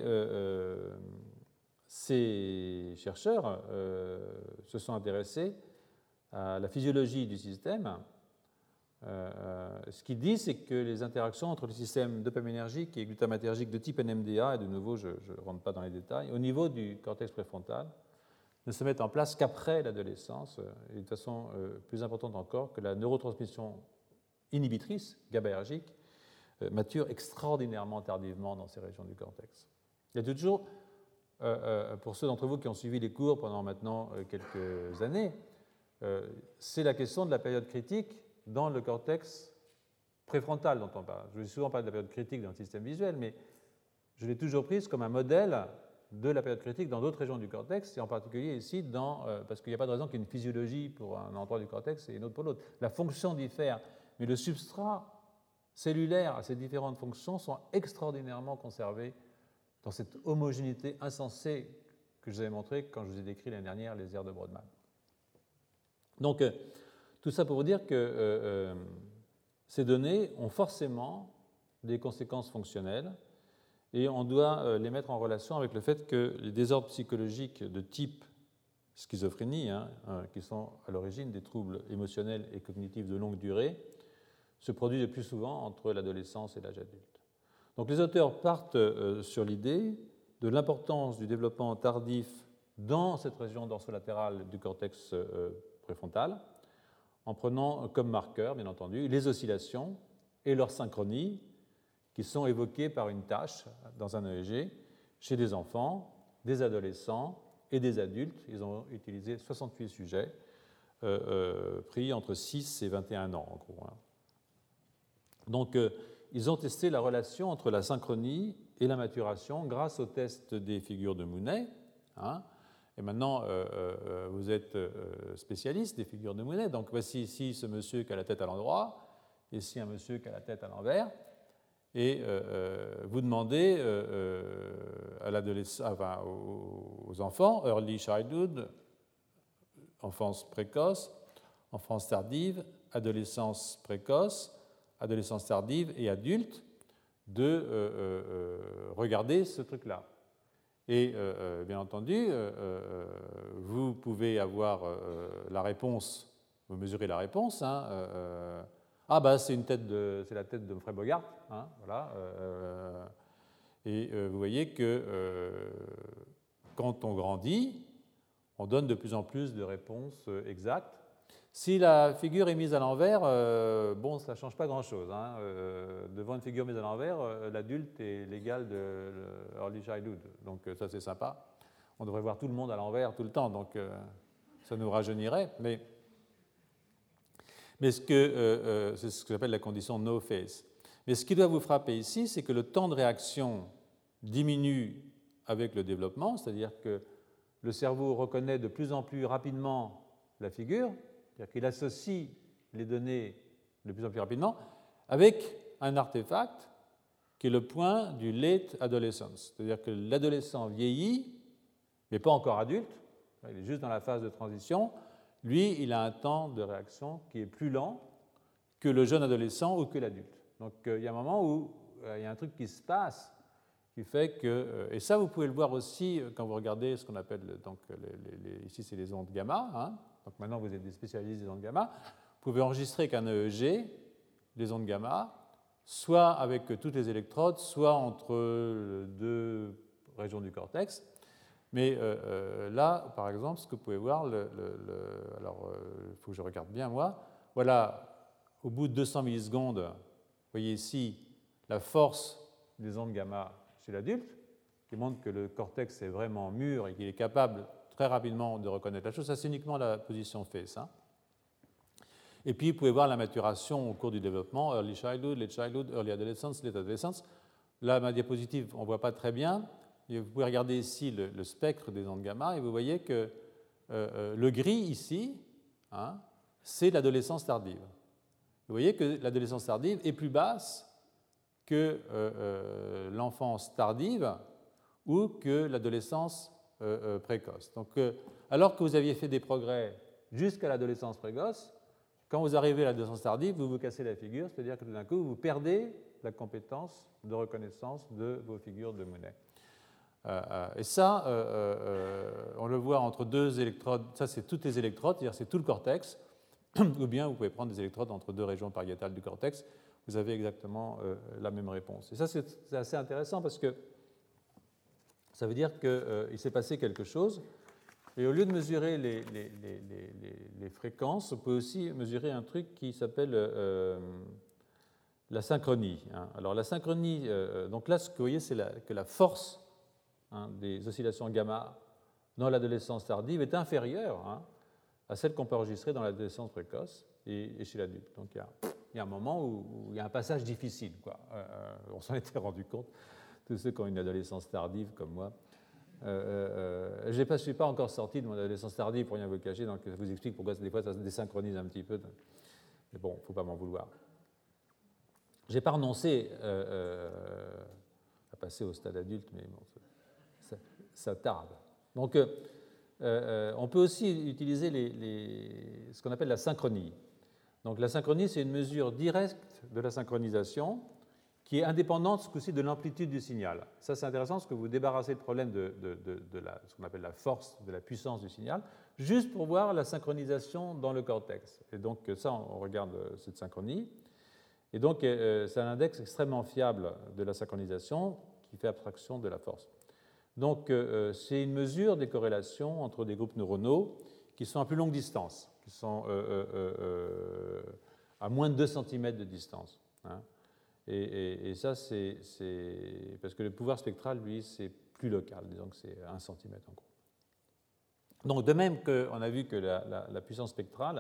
ces chercheurs se sont intéressés à la physiologie du système. Ce qu'ils disent, c'est que les interactions entre le système dopaminergique et glutamatergique de type NMDA, et de nouveau, je ne rentre pas dans les détails, au niveau du cortex préfrontal, ne se mettent en place qu'après l'adolescence, et de façon plus importante encore que la neurotransmission inhibitrice, GABAergique, mature extraordinairement tardivement dans ces régions du cortex. Il y a toujours, pour ceux d'entre vous qui ont suivi les cours pendant maintenant quelques années, c'est la question de la période critique dans le cortex préfrontal dont on parle. Je vais souvent parler de la période critique dans le système visuel, mais je l'ai toujours prise comme un modèle de la période critique dans d'autres régions du cortex, et en particulier ici, parce qu'il n'y a pas de raison qu'il y ait une physiologie pour un endroit du cortex et une autre pour l'autre. La fonction diffère, mais le substrat cellulaire à ces différentes fonctions sont extraordinairement conservés dans cette homogénéité insensée que je vous avais montrée quand je vous ai décrit l'année dernière les aires de Brodmann. Donc, tout ça pour vous dire que ces données ont forcément des conséquences fonctionnelles, et on doit les mettre en relation avec le fait que les désordres psychologiques de type schizophrénie, qui sont à l'origine des troubles émotionnels et cognitifs de longue durée, se produisent le plus souvent entre l'adolescence et l'âge adulte. Donc les auteurs partent sur l'idée de l'importance du développement tardif dans cette région dorsolatérale du cortex préfrontal, en prenant comme marqueur, bien entendu, les oscillations et leur synchronie qui sont évoquées par une tâche dans un EEG chez des enfants, des adolescents et des adultes. Ils ont utilisé 68 sujets pris entre 6 et 21 ans, en gros. Donc, ils ont testé la relation entre la synchronie et la maturation grâce au test des figures de Mounet. Et maintenant, vous êtes spécialiste des figures de Mounet. Donc, voici ici ce monsieur qui a la tête à l'endroit, ici un monsieur qui a la tête à l'envers. Et vous demandez aux enfants, early childhood, enfance précoce, enfance tardive, adolescence précoce, adolescence tardive et adulte, de regarder ce truc-là. Et bien entendu, vous pouvez avoir la réponse, vous mesurez la réponse. Ah bah c'est la tête de Humphrey Bogart, hein, voilà. Et vous voyez que quand on grandit, on donne de plus en plus de réponses exactes. Si la figure est mise à l'envers, bon, ça ne change pas grand-chose. Hein. Devant une figure mise à l'envers, l'adulte est l'égal de early childhood. Donc ça, c'est sympa. On devrait voir tout le monde à l'envers tout le temps, donc ça nous rajeunirait. Mais c'est ce que j'appelle la condition no phase. Mais ce qui doit vous frapper ici, c'est que le temps de réaction diminue avec le développement, c'est-à-dire que le cerveau reconnaît de plus en plus rapidement la figure, c'est-à-dire qu'il associe les données de plus en plus rapidement avec un artefact qui est le point du late adolescence, c'est-à-dire que l'adolescent vieillit, mais pas encore adulte, il est juste dans la phase de transition. Lui, il a un temps de réaction qui est plus lent que le jeune adolescent ou que l'adulte. Donc il y a un moment où il y a un truc qui se passe qui fait que, et ça vous pouvez le voir aussi quand vous regardez ce qu'on appelle, donc, ici c'est les ondes gamma, hein. Donc maintenant vous êtes des spécialistes des ondes gamma, vous pouvez enregistrer qu'un EEG, les ondes gamma, soit avec toutes les électrodes, soit entre deux régions du cortex. Mais là, par exemple, ce que vous pouvez voir, alors il faut que je regarde bien moi, voilà, au bout de 200 millisecondes, vous voyez ici la force des ondes gamma chez l'adulte, qui montre que le cortex est vraiment mûr et qu'il est capable très rapidement de reconnaître la chose. Ça, c'est uniquement la position face. Hein. Et puis, vous pouvez voir la maturation au cours du développement, early childhood, late childhood, early adolescence, late adolescence. Là, ma diapositive, on ne voit pas très bien. Et vous pouvez regarder ici le spectre des ondes gamma et vous voyez que le gris ici, hein, c'est l'adolescence tardive. Vous voyez que l'adolescence tardive est plus basse que l'enfance tardive ou que l'adolescence précoce. Donc, alors que vous aviez fait des progrès jusqu'à l'adolescence précoce, quand vous arrivez à l'adolescence tardive, vous vous cassez la figure, c'est-à-dire que tout d'un coup, vous perdez la compétence de reconnaissance de vos figures de monnaie. Et ça, on le voit entre deux électrodes, ça c'est toutes les électrodes, c'est-à-dire c'est tout le cortex, ou bien vous pouvez prendre des électrodes entre deux régions pariétales du cortex, vous avez exactement la même réponse. Et ça c'est assez intéressant parce que ça veut dire qu'il s'est passé quelque chose, et au lieu de mesurer les fréquences, on peut aussi mesurer un truc qui s'appelle la synchronie. Hein. Alors la synchronie, donc là ce que vous voyez c'est que la force des oscillations gamma dans l'adolescence tardive est inférieure à celle qu'on peut enregistrer dans l'adolescence précoce et chez l'adulte. Donc il y a un moment où il y a un passage difficile, quoi. On s'en était rendu compte, tous ceux qui ont une adolescence tardive comme moi. Je ne suis pas encore sorti de mon adolescence tardive pour rien vous cacher, donc ça vous explique pourquoi des fois ça se désynchronise un petit peu. Mais bon, il ne faut pas m'en vouloir. Je n'ai pas renoncé à passer au stade adulte, mais bon, ça tarde. Donc, on peut aussi utiliser ce qu'on appelle la synchronie. Donc, la synchronie, c'est une mesure directe de la synchronisation qui est indépendante ce coup-ci de l'amplitude du signal. Ça, c'est intéressant parce que vous débarrassez le problème de ce qu'on appelle la force, de la puissance du signal, juste pour voir la synchronisation dans le cortex. Et donc, ça, on regarde cette synchronie. Et donc, c'est un index extrêmement fiable de la synchronisation qui fait abstraction de la force. Donc, c'est une mesure des corrélations entre des groupes neuronaux qui sont à plus longue distance, qui sont à moins de 2 cm de distance. Hein. Et ça, c'est parce que le pouvoir spectral, lui, c'est plus local, disons que c'est 1 cm en gros. Donc, de même qu'on a vu que la puissance spectrale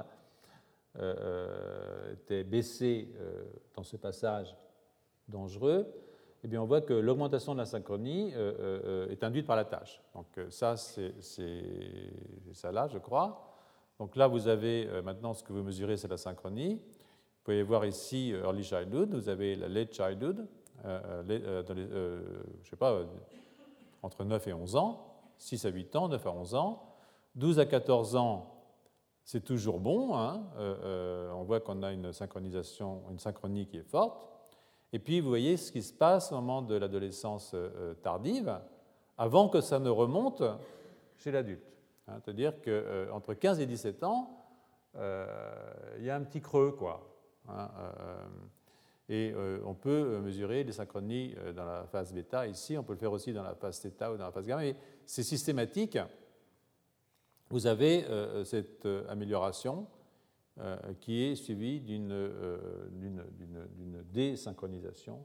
était baissée dans ce passage dangereux, eh bien, on voit que l'augmentation de la synchronie est induite par la tâche. Donc ça, c'est ça là, je crois. Donc là, vous avez maintenant ce que vous mesurez, c'est la synchronie. Vous pouvez voir ici early childhood, vous avez la late childhood, je ne sais pas, entre 9 et 11 ans, 6 à 8 ans, 9 à 11 ans, 12 à 14 ans, c'est toujours bon, hein. On voit qu'on a une synchronie qui est forte. Et puis, vous voyez ce qui se passe au moment de l'adolescence tardive, avant que ça ne remonte chez l'adulte. Hein, c'est-à-dire qu'entre 15 et 17 ans, il y a un petit creux, quoi. Hein, et on peut mesurer les synchronies dans la phase bêta ici, on peut le faire aussi dans la phase θ ou dans la phase gamma, mais c'est systématique. Vous avez cette amélioration qui est suivie d'une désynchronisation.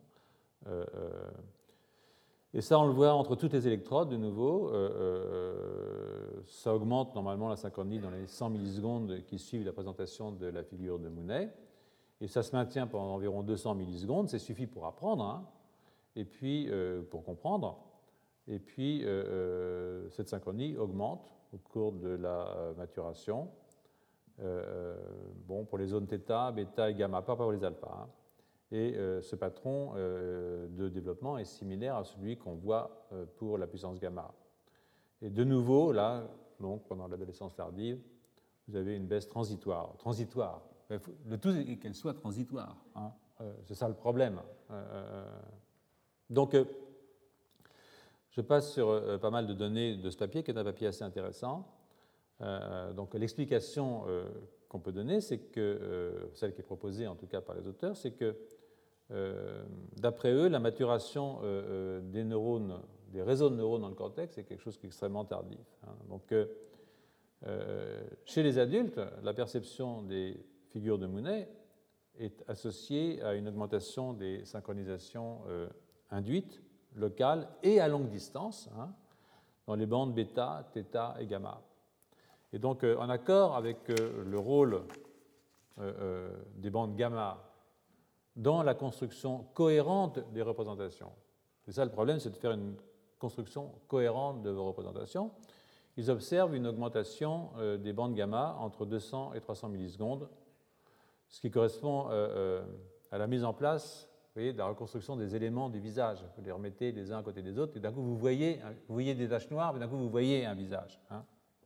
Et ça, on le voit entre toutes les électrodes, de nouveau. Ça augmente normalement la synchronie dans les 100 millisecondes qui suivent la présentation de la figure de Mounet. Et ça se maintient pendant environ 200 millisecondes. Ça suffit pour apprendre, hein, et puis pour comprendre. Et puis, cette synchronie augmente au cours de la maturation. Bon, pour les zones θ, bêta et gamma, pas pour les alpha. Hein. Et ce patron de développement est similaire à celui qu'on voit pour la puissance gamma. Et de nouveau, là, donc, pendant l'adolescence tardive, vous avez une baisse transitoire. Transitoire. Le tout est qu'elle soit transitoire. Hein. C'est ça le problème. Donc, je passe sur pas mal de données de ce papier, qui est un papier assez intéressant. Donc, l'explication qu'on peut donner, c'est que, celle qui est proposée en tout cas par les auteurs, c'est que, d'après eux, la maturation des neurones, des réseaux de neurones dans le cortex, c'est quelque chose qui est extrêmement tardif. Hein. Donc, chez les adultes, la perception des figures de Mounet est associée à une augmentation des synchronisations induites, locales et à longue distance, hein, dans les bandes bêta, θ et gamma. Et donc, en accord avec le rôle des bandes gamma dans la construction cohérente des représentations. C'est ça le problème, c'est de faire une construction cohérente de vos représentations. Ils observent une augmentation des bandes gamma entre 200 et 300 millisecondes, ce qui correspond à la mise en place, vous voyez, de la reconstruction des éléments du visage. Vous les remettez les uns à côté des autres, et d'un coup vous voyez des taches noires, mais d'un coup vous voyez un visage. Hein.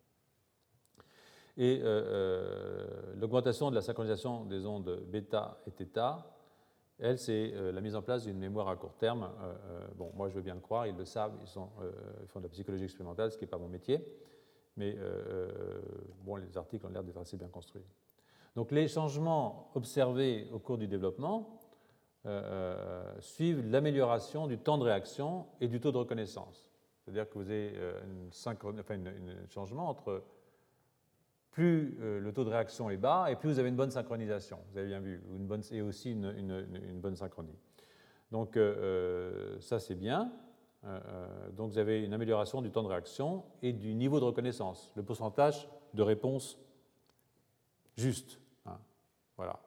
Et l'augmentation de la synchronisation des ondes bêta et θ, elle, c'est la mise en place d'une mémoire à court terme. Bon, moi, je veux bien le croire, ils le savent, ils font de la psychologie expérimentale, ce qui n'est pas mon métier, mais bon, les articles ont l'air d'être assez bien construits. Donc, les changements observés au cours du développement suivent l'amélioration du temps de réaction et du taux de reconnaissance. C'est-à-dire que vous avez un changement entre plus le taux de réaction est bas et plus vous avez une bonne synchronisation. Vous avez bien vu, et aussi une bonne synchronie. Donc ça c'est bien. Donc vous avez une amélioration du temps de réaction et du niveau de reconnaissance, le pourcentage de réponse juste. Hein. Voilà.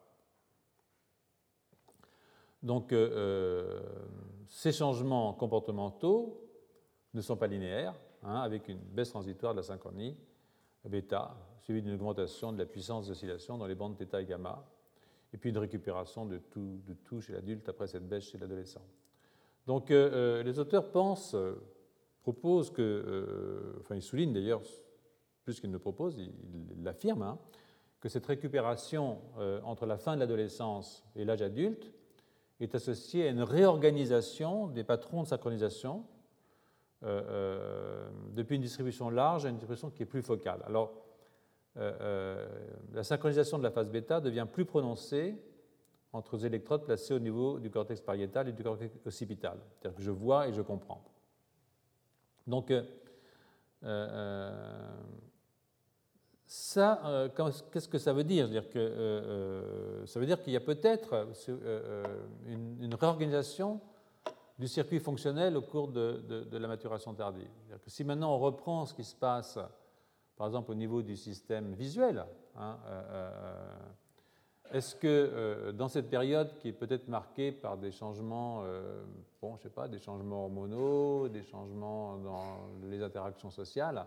Donc ces changements comportementaux ne sont pas linéaires, hein, avec une baisse transitoire de la synchronie bêta, suivie d'une augmentation de la puissance d'oscillation dans les bandes θ et gamma, et puis une récupération de tout chez l'adulte après cette baisse chez l'adolescent. Donc les auteurs proposent que, enfin ils soulignent d'ailleurs, plus qu'ils ne proposent, ils l'affirment, hein, que cette récupération entre la fin de l'adolescence et l'âge adulte est associée à une réorganisation des patrons de synchronisation depuis une distribution large à une distribution qui est plus focale. Alors, la synchronisation de la phase bêta devient plus prononcée entre les électrodes placées au niveau du cortex pariétal et du cortex occipital. C'est-à-dire que je vois et je comprends. Donc, ça, qu'est-ce que ça veut dire? Ça veut dire qu'il y a peut-être une réorganisation du circuit fonctionnel au cours de la maturation tardive. C'est-à-dire que si maintenant on reprend ce qui se passe, par exemple au niveau du système visuel, hein, est-ce que dans cette période qui est peut-être marquée par des changements, bon, je sais pas, des changements hormonaux, des changements dans les interactions sociales,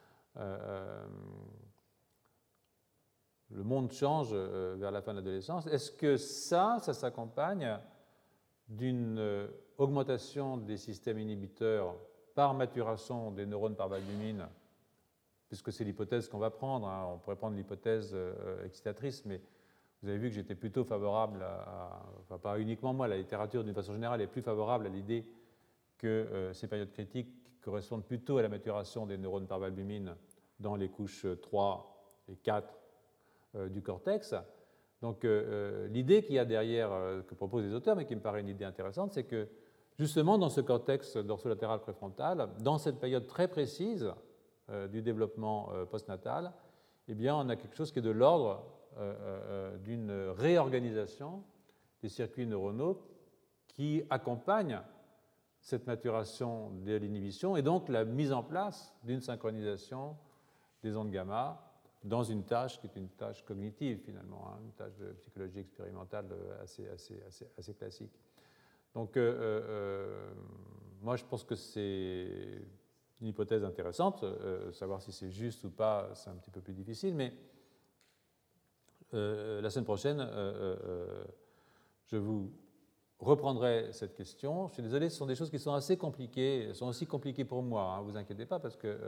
le monde change vers la fin de l'adolescence, est-ce que ça s'accompagne d'une augmentation des systèmes inhibiteurs par maturation des neurones par valbumine puisque c'est l'hypothèse qu'on va prendre. Hein. On pourrait prendre l'hypothèse excitatrice, mais vous avez vu que j'étais plutôt favorable enfin pas uniquement moi, la littérature d'une façon générale est plus favorable à l'idée que ces périodes critiques correspondent plutôt à la maturation des neurones par albumine dans les couches 3 et 4 du cortex. Donc l'idée qu'il y a derrière, que proposent les auteurs, mais qui me paraît une idée intéressante, c'est que justement dans ce cortex dorsolatéral préfrontal, dans cette période très précise du développement postnatal, eh bien, on a quelque chose qui est de l'ordre d'une réorganisation des circuits neuronaux qui accompagne cette maturation de l'inhibition et donc la mise en place d'une synchronisation des ondes gamma dans une tâche qui est une tâche cognitive finalement, hein, une tâche de psychologie expérimentale assez classique. Donc moi je pense que c'est une hypothèse intéressante, savoir si c'est juste ou pas c'est un petit peu plus difficile, mais la semaine prochaine je vous reprendrai cette question. Je suis désolé, ce sont des choses qui sont assez compliquées, elles sont aussi compliquées pour moi, ne vous inquiétez pas, parce que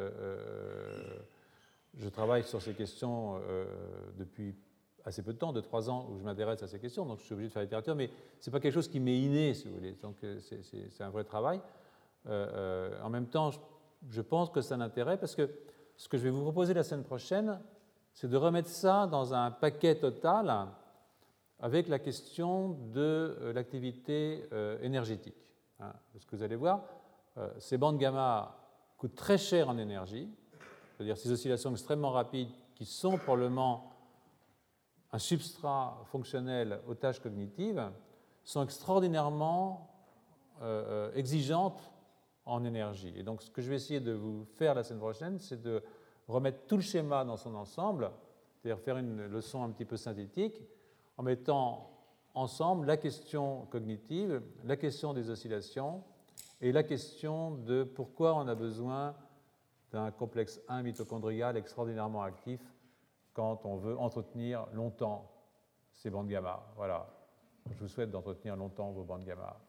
je travaille sur ces questions depuis assez peu de temps, de 3 ans, où je m'intéresse à ces questions, donc je suis obligé de faire la littérature, mais ce n'est pas quelque chose qui m'est inné, si vous voulez, donc c'est un vrai travail. En même temps, je pense que c'est un intérêt, parce que ce que je vais vous proposer la semaine prochaine, c'est de remettre ça dans un paquet total avec la question de l'activité énergétique. Hein. Parce que vous allez voir, ces bandes gamma coûtent très cher en énergie, c'est-à-dire ces oscillations extrêmement rapides qui sont probablement un substrat fonctionnel aux tâches cognitives, sont extraordinairement exigeantes en énergie. Et donc ce que je vais essayer de vous faire la semaine prochaine, c'est de remettre tout le schéma dans son ensemble, c'est-à-dire faire une leçon un petit peu synthétique, en mettant ensemble la question cognitive, la question des oscillations et la question de pourquoi on a besoin d'un complexe 1 mitochondrial extraordinairement actif quand on veut entretenir longtemps ces bandes gamma. Voilà. Je vous souhaite d'entretenir longtemps vos bandes gamma.